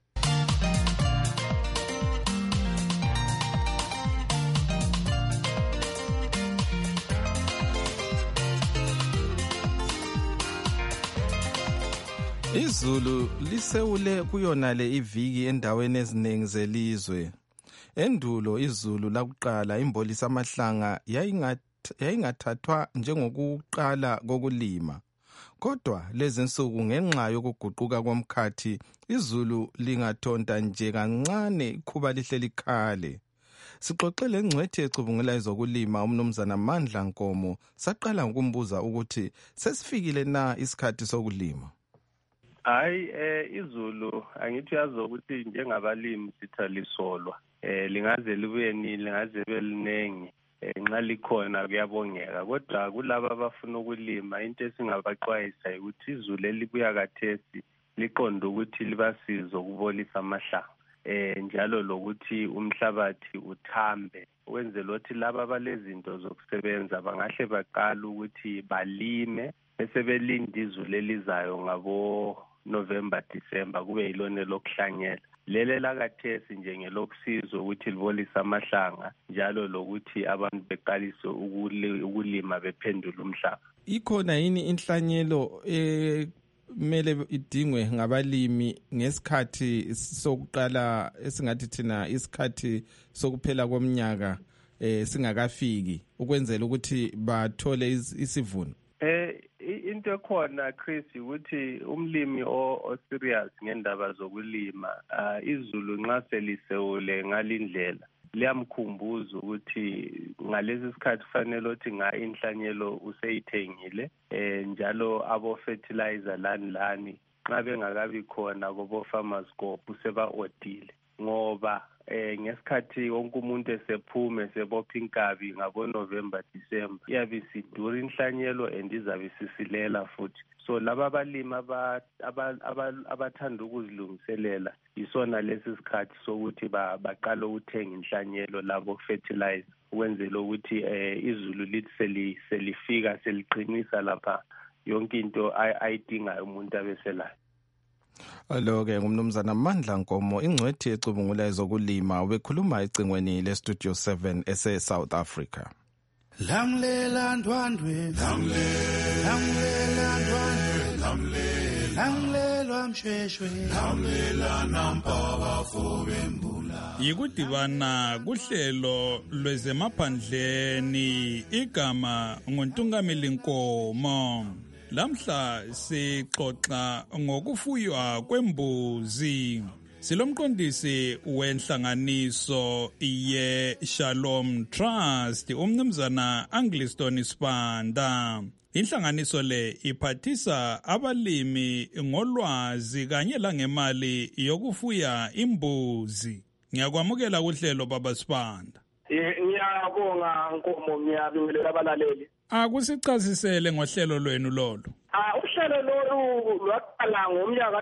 Izulu lisewule kuyona le iviki endaweni eziningi zelizwe. Endulo izulu lakuqala imbolisa amahlanga yayingathathwa njengokuqala kokulima. Kodwa lezi nsuku ngenxa yokuguquka komkhathi izulu lingathonta nje kancane ikhuba lihle likhale. Sixoxe lengcwethi ecubungula ezokulima umnumzana Mandla Nkomo saqala ngokumbuza ukuthi sesifikile na isikhathi sokulima. Hayi izulu angithi yazi ukuthi njengabalimi sithalisolwa lingaze libuye lingaze belinengi nxa likhona kuyabongeka kodwa kulabo abafuna ukulima into esingabaxwayisa ukuthi izulu elibuya kathesi liqonde ukuthi libasize ukubolisa amahlanga njalo lokuthi umhlabathi uthambe wenzela ukuthi laba abalezinto zokusebenza bangahle baqala ukuthi balime bese belinda izulu elizayo ngabo November December kube yilona lokuhlanyela. Lele lakathesi njengelokusiza ukuthi libolisa amahlanga njalo lokuthi abantu beqalise ukulima bephendula umhlaba. Ikhona yini inhlanyelo mele idingwe ngabalimi ngesikhathi sokuqala esingathi thina isikhathi sokuphela komnyaka singakafiki ukwenzela ukuthi bathole isivuno? Into ekhona Chris ukuthi umlimi o-serious ngendaba zokulima izulu nxa selisewule ngalindlela liyamkhumbuza ukuthi ngalesi sikhathi kufanele ukuthi inhlanyelo useyithengile njalo abo-fertilizer lani nxa bengakabi khona kobo-farmers corp seba-odile ngoba ngesikhathi wonke umuntu esephume sebopha inkabi ngabo-November December iyabe isidura inhlanyelo and izabe isisilela futhi. So laba abalimi abathanda ukuzilungiselela isona lesi sikhathi sokuthi baqale ukuthenga inhlanyelo labo fertilizer ukwenzela ukuthi izulu lithi selifika seliqinisa lapha yonke into ayidingayo umuntu abeselayo. Alo-ke ngumnumzana Mandla Nkomo ingcwethi ecubungula ezokulima ubekhuluma ecingweni leStudio 7 ese-South Africa. Lamlela ndwandwe lamlela ndwandwe lamlelwa mshweshwe lamlela nampa bafobembula. Yikudibana kuhlelo lwezemaphandleni igama nguNtungameli Nkomo. Lamhla sixoxa ngokufuywa kwembuzi. Silomqondisi wenhlanganiso ye-Shalom Trust umnumzana Angliston Sibanda. Inhlanganiso le iphathisa abalimi ngolwazi kanye langemali yokufuya imbuzi. Ngiyakwamukela kuhlelo Baba Sibanda. Ngiyabonga Nkomo, ngiyabingelela abalaleli. Akusichazisele ngohlelo lwenu lolo. Uhlelo lolu lwaqala ngomnyaka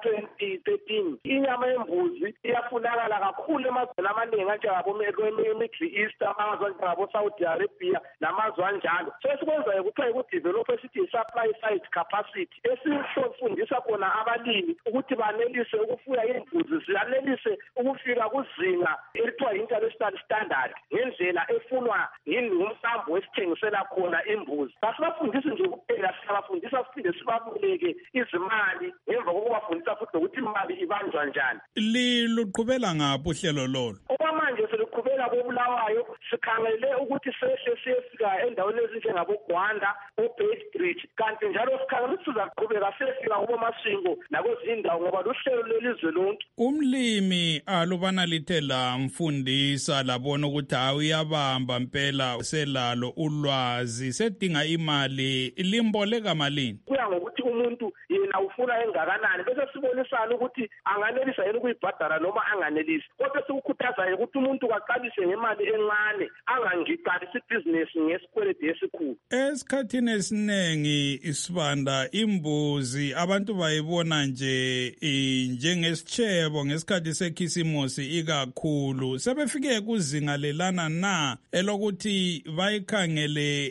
ka-2013. Inyama yembuzi iyafunakala kakhulu emazweni amaningi anjengabo-Middle East, amazwe anjengabo-Saudi Arabia namazwe anjalo. So esikwenzayo kuthiwa ukudevelopha esithi i-supply side capacity, esifundisa khona abalimi ukuthi banelise ukufuya imbuzi, ziyanelise ukufika kuzinga elithiwa international standard ngendlela efunwa ngumsambo wesithengisela khona imbuzi. Kasibafundisi nje kuphela, siyabafundisa siphinde sibaboleke izimali ngemva kokubafundisa futhi ukuthi imali ibanjwa njani. Liluqhubela ngaphi uhlelo lolo? Okwamanje seliqhubela koBulawayo, sikhangele ukuthi sehle siyefika endaweni ezinjengabo-Gwanda, o-Beitbridge, kanti njalo sikhangele ukuthi sizaqhubeka siyefika kuboMasingo nakwezinye indawo ngoba luhlelo lelizwe lonke. Umlimi alubana lithe lamfundisa labona ukuthi uyabamba mpela, selalo ulwazi, sedinga imali, limboleka malini? Kuya ngokuthi umuntu yena ufuna engakanani, bese sibonisana ukuthi anganelisa yena ukuyibhadala noma anganelisi. Kodwa sikukhuthaza ukuthi umuntu kaqalise ngemali encane, angangiqalisi ibhizinesi ngesikweledi esikhulu. Esikhathini esiningi Sibanda, imbuzi abantu bayibona nje njengesitshebo ngesikhathi sekhisimusi ikakhulu. Sebefike kuzinga lelana na elokuthi bayikhangele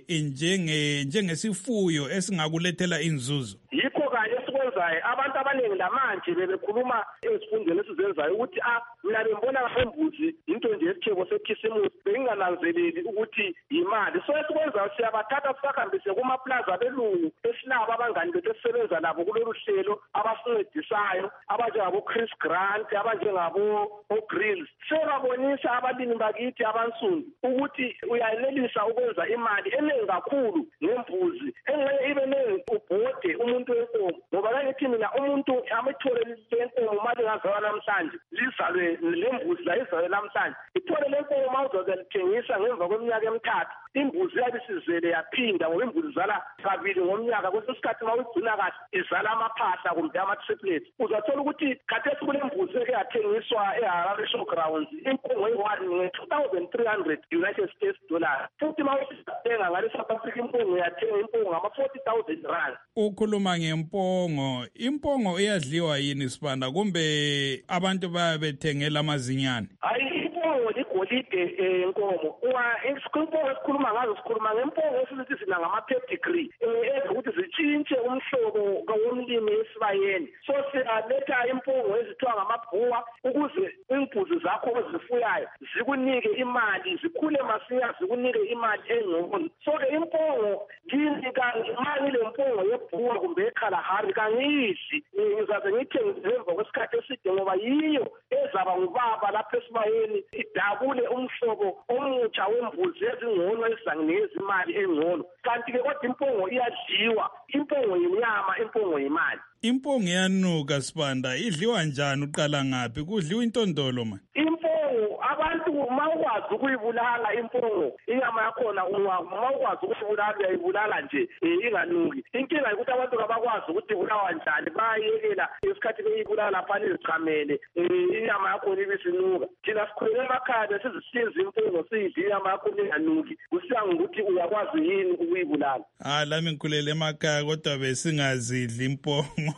njengesifuyo esingakulethela inzuzo? Yikho kanye esikwenzayo abantu abaningi lamanje bebekhuluma ezifundweni esizenzayo ukuthi mina bembona ngembuzi into nje esitshebo sekhisimusi, bengingananzeleli ukuthi yimali. So esikwenzayo siyabathatha sisahambise kumaplaza abelungu esinabo abangani bethu esisebenza nabo kulolu hlelo abasincedisayo, abanjengabo-Chris Grant, abanjengabo-Grills. Sebabonisa abalimi bakithi abansundu ukuthi uyanelisa ukwenza imali eningi kakhulu ngembuzi, engeke ibe nengi ubhode umuntu wenkomo. Ngoba kangithi mina umuntu amethole lenkomo mali ngazalwa namhlanje, lizalwe lembuzi la izalwe namhlanje, ithole lenkomo mawuzoze lithengisa ngemva kweminyaka emithathu, imbuzi yabe isizele yaphinda ngoba imbuzi izala kabili ngomnyaka. Kwesinye isikhathi mawuyigcina kahle izala amaphahla kumbe ama-triplets. Uzathola ukuthi khathesi kulembuzi eke yathengiswa eHarare Showgrounds inkongo eyi-1 nge-$2,300 United States dollars. Futhi mawuyithenga ngale South Africa impongo yathenga impongo ngama-40,000 rand. Ukhuluma ngempongo. Impongo iyadliwa yini Sibanda, kumbe abantu bayabethengela amazinyane? Impongo ligolide enkomo. Impongo esikhuluma ngazo sikhuluma ngempongo esithi sina ngama-pedigree, ukuthi zitshintshe umhlobo womlimi esibayeni. So siyaletha impongo ezithiwa ngamabhuwa ukuze imbuzi zakho ozifuyayo zikunike imali, zikhule masinya, zikunike imali engcono. So-ke impongo kimi mangile mpongo yebhuwa kumbe eKalahari kangiyidli, ngizaze ngithengise ngemva kwesikhathi eside ngoba yiyo ezaba ngubaba lapha esibayeni idabule umhlobo omutsha wembuzi ezingcono ezizanginikeza imali engcono. Kanti-ke kodwa impongo iyadliwa, impongo yinyama, impongo yimali. Impongo iyanuka Sibanda, idliwa njani, uqala ngaphi? Kudliwa intondolo man? Impongo abantu mawukwazi ukuyibulala impongo, inyama yakhona mawukwazi ukuyibulala uyayibulala nje inganuki. Inkinga ukuthi abantu abakwazi ukuthi ibulawa njani, bayayekela isikhathi beyibulala lapha izichamele inyama yakhona ibisinuka. Thina sikhulele emakhaya besizisiza impongo siyidle inyama yakhona inganuki, kusiya ngokuthi uyakwazi yini ukuyibulala. Lami ngikhulele emakhaya kodwa besingazidli impongo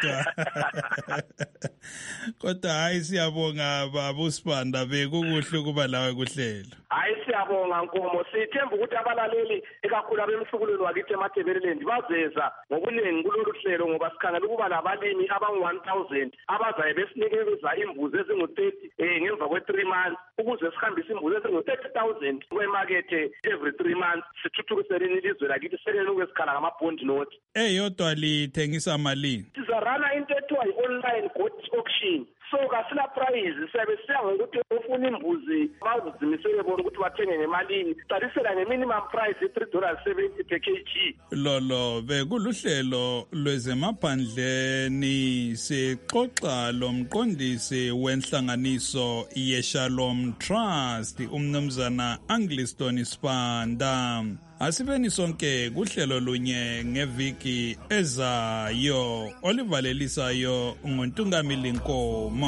kodwa hayi siyabonga Baba Sibanda, bekukuhle ukuba lawe kuhlelo. Hayi siyabonga Nkomo, sithemba ukuthi abalaleli ekakhulu abemhlukulweni wakithi eMathebeleleni bazeza ngobuningi kulolu hlelo ngoba sikhangela ukuba nabalimi abangu-1,000 abazaye besinikeza imbuzi ezingu-30 ngemva kwe-3 months ukuze sihambise imbuzi ezingu-30,000 kwemakethe every 3 months, sithuthukisele ilizwe lakithi sekelokhu esikhala ngama-bond note. Eyodwa lithengisa malini? sizarana into ethiwa yi-online goat auction. So kasila prize siyabe siya ngokuthi ufuna imbuzi bazimisele bona ukuthi bathenge ngemalini. Salisela nge-minimum price $3.70 per kg. Lolo bekuluhlelo lwezemaphandleni sixoxa lomqondisi wenhlanganiso yeShalom Trust umnumzana Angliston Sibanda. Asibeni sonke kuhlelo lunye ngeviki ezayo olivalelisayo ngontungamili Nkomo.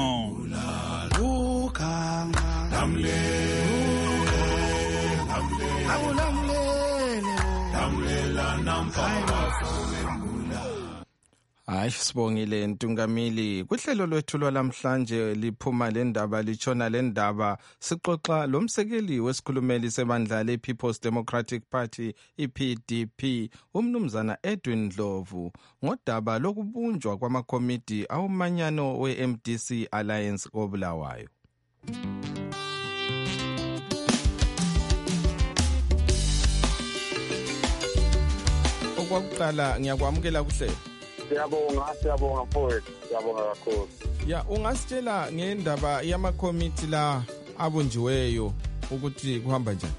Hayi sibongile Ntungamili. Kuhlelo lwethu lwalamhlanje liphuma lendaba litshona lendaba sixoxa lomsekeli wesikhulumeli sebandla lePeople's Democratic Party iPDP umnumzana Edwin Ndlovu ngodaba lokubunjwa kwamakomiti awomanyano weMDC Alliance koBulawayo. Okwakuqala ngiyakwamukela kuhlelo. Siyabonga mfowethu, siyabonga kakhulu. Ya, ungasitshela ngendaba yamakomiti la abunjiweyo ukuthi kuhamba njani?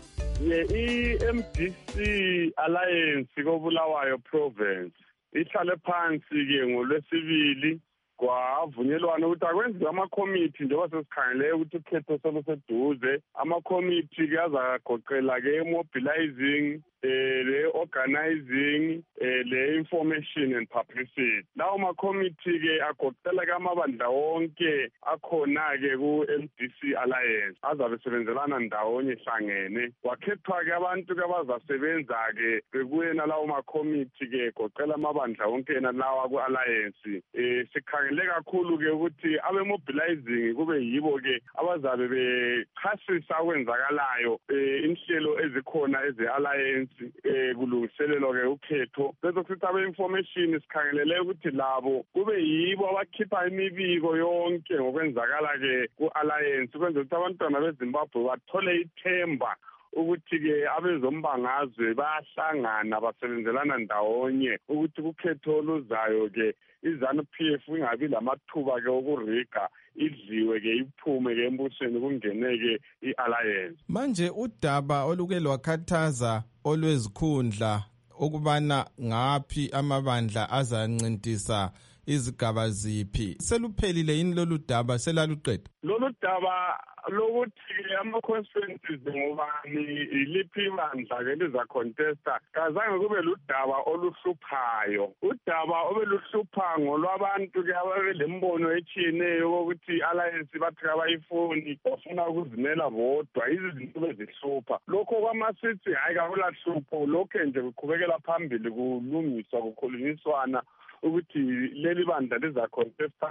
I-MDC Alliance koBulawayo Province ihlale phansi ke ngolwesibili kwavunyelwana ukuthi akwenziwe amakomiti njengoba sesikhangele ukuthi ukhetho seluseduze. Amakomiti ke azagoqela ke mobilizing, le-organizing, le-information and publicity. Lawo makomiti ke agoqela ke amabandla wonke akhona-ke ku-MDC Alliance azabe sebenzelana ndawonye hlangene. Kwakhethwa ke abantu ke abazasebenza-ke bekuyena lawo makomiti ke goqela amabandla wonke yena lawa ku-Alliance. Sikhangele kakhulu ke ukuthi abe-mobilizing kube yibo ke abazabe bechasisa okwenzakalayo inhlelo ezikhona eze-Alliance kulungiselelwa ke ukhetho. Bese kusithi abe-information sikhangelele ukuthi labo kube yibo abakhipha imibiko yonke ngokwenzakala ke ku-Alliance ukwenzela ukuthi abantwana beZimbabwe bathole ithemba ukuthi-ke abezombangazwe bayahlangana basebenzelana ndawonye ukuthi kukhetho oluzayo-ke iZANU-PF ingabi lamathuba-ke okuriga idliwe-ke iphume-ke embusweni kungeneke i-Alliance. Manje udaba oluke lwakhathaza olwezikhundla ukubana ngaphi amabandla azancintisa izigaba ziphi seluphelile yini lolu daba selaluqeda? Lolu daba lokuthi ama-constituencies ngobani iliphi ibandla-ke lizacontesta kazange kube ludaba oluhluphayo. Udaba obeluhlupha ngolwabantu-ke ababelembono etshiyeneyo kokuthi i-Alliance bathi abayifuni bafuna ukuzimela bodwa izinto bezihlupha. Lokho kwamasithi hayi kakulahlupho lokho nje kuqhubekela phambili kulungiswa kukhulunyiswana ukuthi leli bandla lizacontesta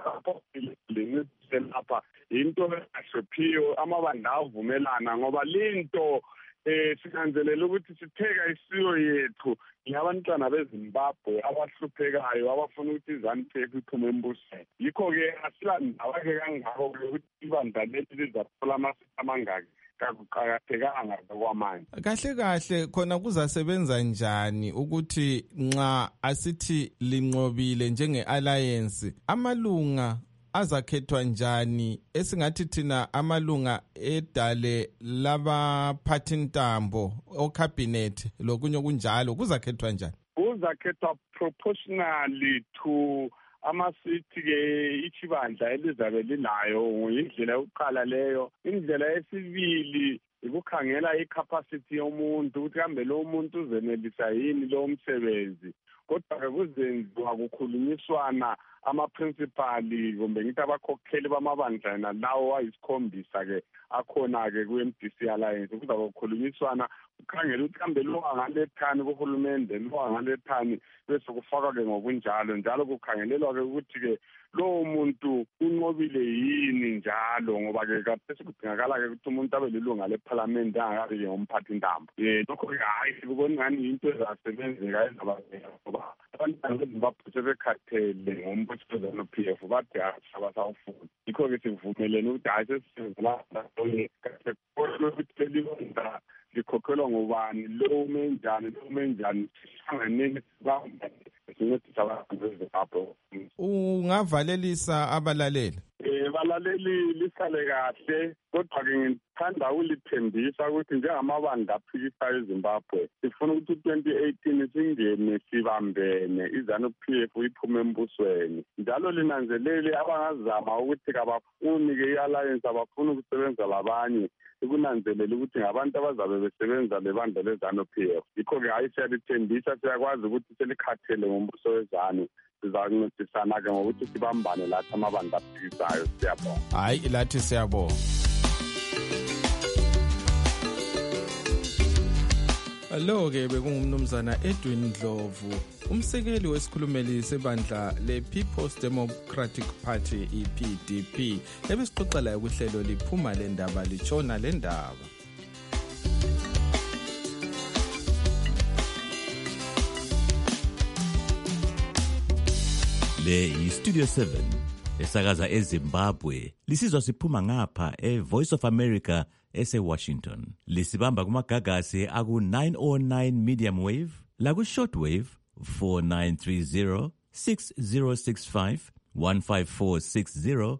lapha into engahluphiyo amabandla avumelana ngoba linto sinanzelela ukuthi sitheka isiyo yethu ngabantwana beZimbabwe abahluphekayo abafuna ukuthi iZANU-PF iphume embusweni. Yikho-ke asilandaba-ke kangako-ke ukuthi ibandla leli lizathola amasithi amangaki kakuqakathekanga kwamanje. Kahle kahle khona kuzasebenza njani ukuthi nxa asithi linqobile njenge-Alliance amalunga azakhethwa njani esingathi thina amalunga edale labaphathintambo ocabinet lokunye kunjalo kuzakhethwa njani? Kuzakhethwa proportionally to amasithi-ke ichibandla elizabe lilayo ngindlela yokuqala leyo. Indlela yesibili ukukhangela icapacity yomuntu ukuthi kambe lo muntu uzenelisa yini lo msebenzi. Kodwa-ke kuzenziwa kukhulunyiswana ama-principali kumbe ngithi abakhokheli bamabandla nalawo ayisikhombisa-ke akhona-ke ku-MDC Alliance kuzabe kukhulunyiswana kukhangela ukuthi kambe lo angalethani kuhulumende lo angalethani bese kufakwa-ke ngokunjalo njalo kukhangelelwa-ke ukuthi-ke lowo muntu unqobile yini njalo ngoba-ke kathesi kudingakala-ke ukuthi umuntu abe lilunga lephalamende angakabi-ke ngomphathintambo. Lokho-ke hhayi sikubona ngani yinto ezasebenzeka ezabazeka ngoba abantwana beZimbabwe sebekhathele ngombuso weZANU-PF bathi abasawufuni. Yikho-ke sivumelene ukuthi hhayi sesisebenzela ukuthi lelibandla likhokhelwa ngubani lo ume njani lo ume njani sihlanganeni sibambane sincedisa abantu beZimbabwe. Ungavalelisa abalaleli? Balaleli lisale kahle, kodwa-ke ngithanda ukulithembisa ukuthi njengamabandla aphikisayo eZimbabwe sifuna ukuthi 2018 singene sibambene, iZANU-PF iphume embusweni. Njalo linanzelele abangazama ukuthi kabafuni-ke i-alliance, abafuni ukusebenza labanye, ikunanzelela ukuthi ngabantu abazabe besebenza lebandla leZANU-PF. Yikho-ke hayi siyalithembisa, siyakwazi ukuthi selikhathele ngombuso weZANU. Sizancedisana-ke ngokuthi sibambane lathi amabandla aphikisayo. Siyabonga. Hayi, lathi siyabonga. Lo-ke bekungumnumzana Edwin Ndlovu, umsekeli wesikhulumeli sebandla le-People's Democratic Party, EPDP, ebesixoxa layo kuhlelo liphuma le ndaba litshona le ndaba. Le yi-Studio 7 esakaza eZimbabwe, lisizwa siphuma ngapha e-Voice of America ese-Washington. Lisibamba kumagagasi aku-909 medium wave, laku-shortwave 4930, 6065, 15460,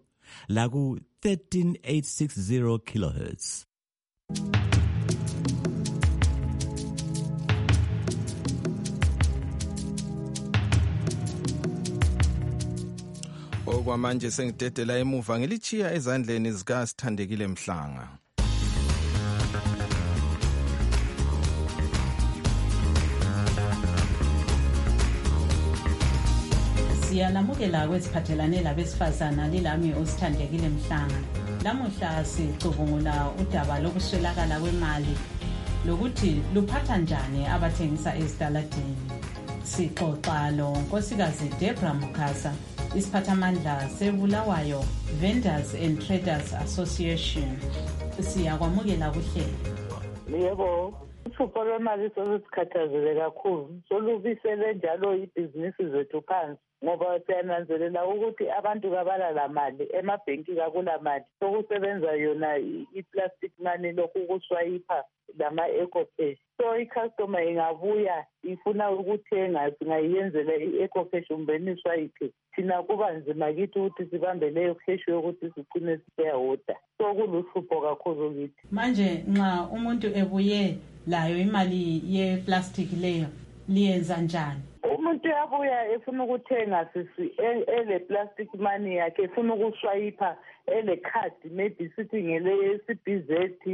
laku-13860 kilohertz. Okwamanje sengidedela emuva ngilichiya ezandleni zika Sithandekile Mhlanga. Siyalamukela kweziphathelane labesifazana lilami uSithandekile Mhlanga. Lamuhla sicubungula udaba lokuswelakala kwemali lokuthi luphatha njani abathengisa ezitaladini. Sixoxa lo Nkosikazi Debra Mukasa, isiphathamandla seBulawayo Vendors and Traders Association. Siyakwamukela kuhlelo. Yebo, uhlupho lwemali sosikhathazeke kakhulu. Solubisele njalo ibhizinisi zethu phansi ngoba siyananzelela ukuthi abantu kabalala mali emabhenki kakula mali. Sokusebenza yona i-plastic money lokhu kuswayipha lama eco-cash. So i-customer ingabuya ifuna ukuthenga singayiyenzela i-eco-cash umbeniswa iphe. Thina kuba nzima kithi ukuthi sibambe leyo cash yokuthi sigcine siyahoda. So kuluhlupho kakhulu kithi. Manje nxa umuntu ebuye layo imali ye-plastic leyo liyenza njani? Umuntu yabuya efuna ukuthenga sisi ele plastic money yakhe efuna ukuswayipha ele card maybe sithi ngele CBZ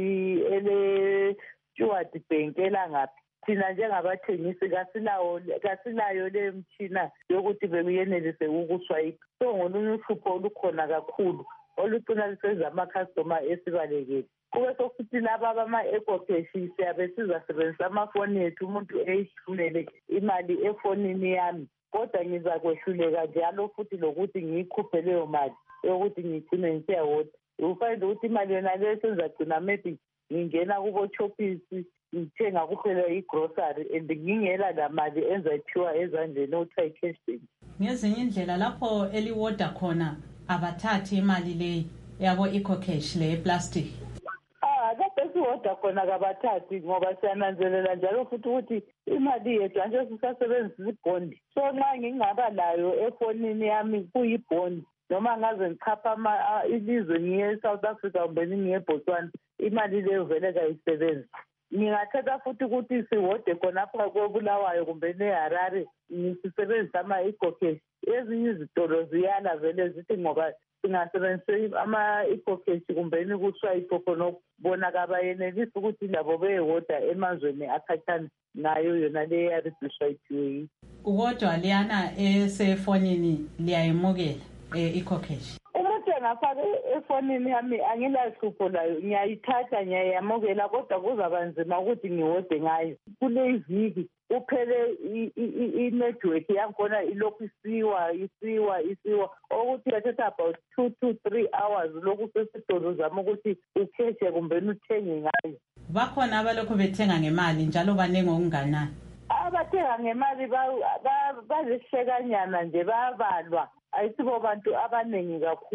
ele Stewart Bank elangaphi. Thina njengabathengisi kasilayo le mtshina yokuthi bekuyenelise ukuswayipha. So ngolunye uhlupho olukhona kakhulu olucina lisenza ama-customer esibalekele. Kube sokuthi laba bama-eco-cash siyabe sizasebenzisa amafoni ethu umuntu eyithumele imali efonini yami, kodwa ngizakwehluleka njalo futhi lokuthi ngiyikhuphe leyo mali yokuthi ngigcine ngisiyahoda. Ufanele ukuthi imali yona leyo senzagcina maybe ngingena kubo-chophisi ngithenga kuphela i-grocery and ngingela la mali enzayiphiwa ezandleni okuthiwa i-cash bank. Ngezinye indlela lapho eliwoda khona abathathi imali leyi yabo eco-cash le plastic. Lapho sihoda khona kabathathi ngoba siyananzelela njalo futhi ukuthi imali yethu anje sisasebenzisa ibhondi. So nxa ngingaba layo efonini yami kuyibhondi noma ngaze ngichapha ilizwe ngiye eSouth Africa kumbe ngiye eBotswana, imali leyo vele kayisebenzi. Ngingathatha futhi ukuthi sihode khonapha koBulawayo kumbe neHarare ngisebenzisa ama-eco-cash. Ezinye izitolo ziyala vele zithi ngoba singasebenzisa ama-eco-cash kumbeni kuswayipho khona ukubona kabayenelisi ukuthi labo beyehoda emazweni akhatshana nayo yona le yari sishwayiphiwe. Kodwa liyana esefonini liyayimukela eco-cash. Umuntu engafaka efonini yami angilahlupho layo, ngiyayithatha ngiyayamukela, kodwa kuzaba nzima ukuthi ngihode ngayo. Kule iviki uphele i-network yakhona ilokhu isiwa okuthi yathatha about 2 to 3 hours lokhu sesitolo zama ukuthi ukheshe kumbe uthenge ngayo. Bakhona abalokhu bethenga ngemali njalo banenge okunganani? Abathenga ngemali bazihlekanyana nje bayabalwa, ayisibo bantu abaningi kakhulu.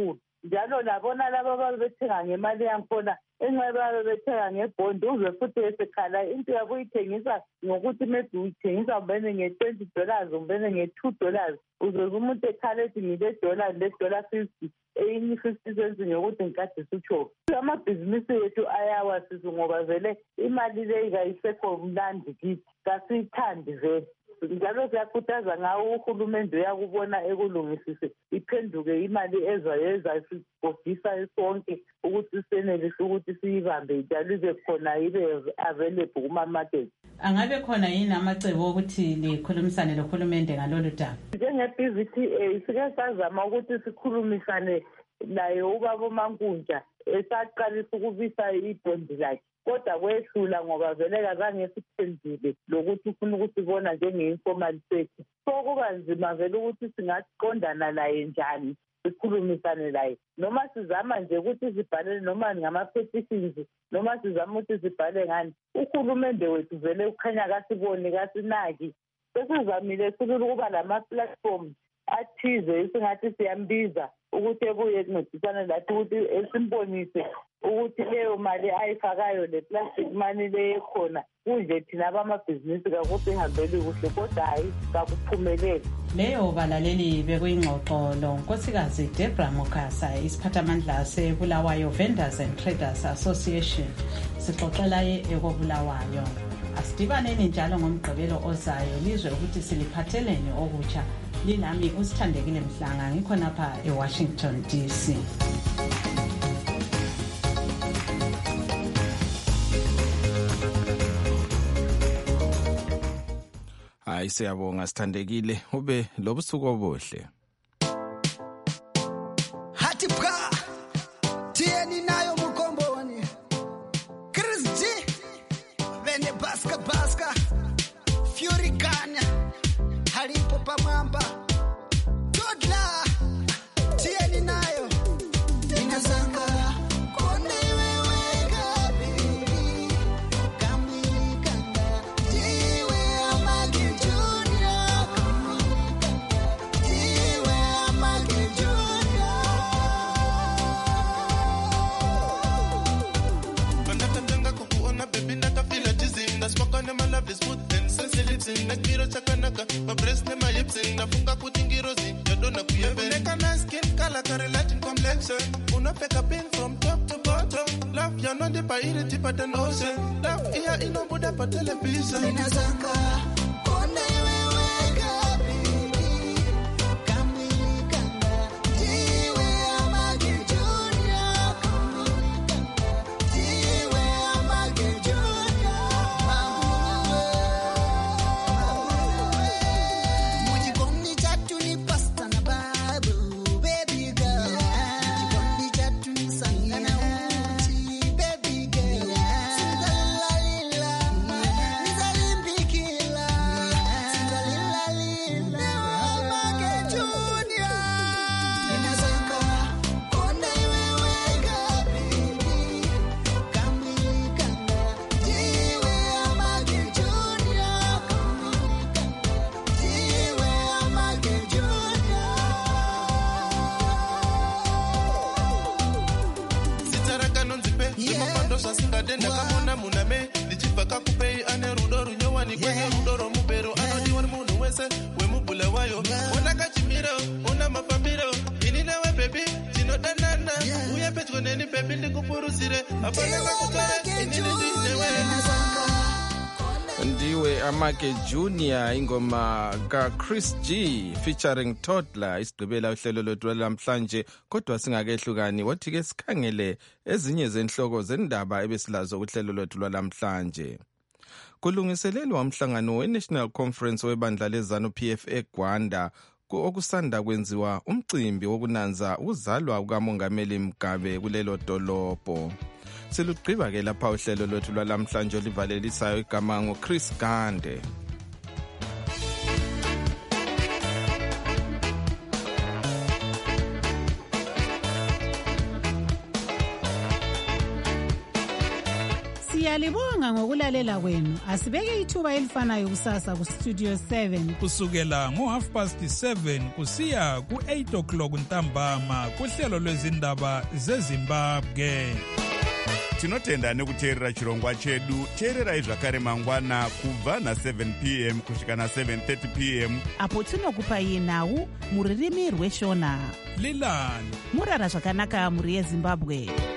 njalo labona laba ababethenga ngemali yangikhona enxa babe bethenga ngebhondi uze futhi esekhala into yabo uyithengisa ngokuthi maybe uyithengisa umbene nge$20 umbene nge$2 uzoze umuntu ekhala ethi ngile-$1 le-$50 eyinye 50 cents ngokuthi ngikadisa utshovu. Amabhizinisi yethu ayawa sisi ngoba vele imali leyi kayisekho mnandi kithi kasiyithandi vele. Njalo siyakhuthaza ngawo uhulumende uyakubona ekulungisise iphenduke imali ezasibhodisa sonke ukuthi senelise ukuthi siyibambe njalo ibe khona ibe available kuma-market. Angabe khona yini amacebo okuthi likhulumisane lohulumende ngalolu daba? Njenge-PVTA sike sazama ukuthi sikhulumisane naye ubaba uMankunja esaqalisa ukubisa ibhondi lakhe kodwa kwehlula ngoba vele kazange siphendule lokuthi ufuna ukusibona njenge-informal sector. So kuba nzima vele ukuthi singaqondana naye njani sikhulumisane naye noma sizama nje ukuthi sibhalele noma ngama-petitions noma sizama ukuthi sibhale ngani. Uhulumende wethu vele ukhanya kasiboni kasinaki. Sesizamile silula ukuba lama-platform athize esingathi siyambiza ukuthi ebuye kuncedisane lathi ukuthi esimbonise ukuthi leyo mali ayifakayo le plastic money leyo khona kunje thina abamabhizinisi kakuthi ihambeli kuhle kodwa hayi kakuphumeleli. Leyo balaleli bekuyingxoxo lo Nkosikazi Deborah Mokasa isiphathamandla seBulawayo Vendors and Traders Association sixoxela ekobulawayo. Asidibaneni njalo ngomgqibelo ozayo lizwe ukuthi siliphatheleni okutsha. Linami uSithandekile Mhlanga ngikho lapha eWashington DC. Hayi siyabonga Sithandekile ube lobusuku obuhle. Hathi bra tieni nayo mukomboni Chris G vene baska Fury Gun halipo pamwamba Toddler tieni nayo inazanga kone wewe gabi kamikanga jiwe amage junior jiwe amage junior Banatanga kukuona baby natafila dizzy nasmoka na my love is smooth and sensitive nakiro chakanaka my breast na my hips nafunga kutingirozi yadona kuyebe neka nice skin color kare Latin complexion unapeka pin from top to bottom love ya no de paire tipa than ocean love iya inobuda pa television inazanga kone wewe gabi kamikanga jiwe amage junior jiwe amage junior mujikoni chatu ni pasta na babu baby girl mujikoni chatu ni sangana uchi baby girl singalalila nizalimbikila singalalila amage junior inazanga kone wewe gabi kamikanga jiwe amage junior jiwe amage junior sitaraka nonzipe semapando sasingadenda kamona muname ndichibva kupei ane rudo runyowani kwenye rudo romubero anodiwa munhu wese wemubulawayo ona kachimiro ona mafambiro ini nawe bebi tinodanana uye pedyo neni bebi ndikupurusire hapana kakutore inini ndinewe Ndiwe Amage Junior ingoma ka Chris G featuring Toddler isigqibela uhlelo lwethu lamhlanje kodwa singakehlukani wathi ke sikhangele ezinye zenhloko zendaba ebesilazo kuhlelo lwethu lwalamhlanje. Kulungiselelwa umhlangano weNational Conference webandla lezanu PF eGwanda okusanda kwenziwa umcimbi wokunanza ukuzalwa kukaMongameli Mugabe kulelo dolobho. Silugqiba ke lapha uhlelo lwethu lwalamhlanje olivalelisayo igama ngoChris Gande. Siyalibonga ngokulalela kwenu. Asibeke ithuba elifanayo kusasa kuStudio 7 kusukela ngo7:30 kusiya ku8 ntambama kuhlelo lwezindaba zeZimbabwe. Tinotenda nekuteerera chirongwa chedu. Teererai zvakare mangwana kubva na7 p.m. kusvika na7:30 p.m. apo tinokupai nhau muririmi rweshona. Lilani murara zvakanaka muri yeZimbabwe.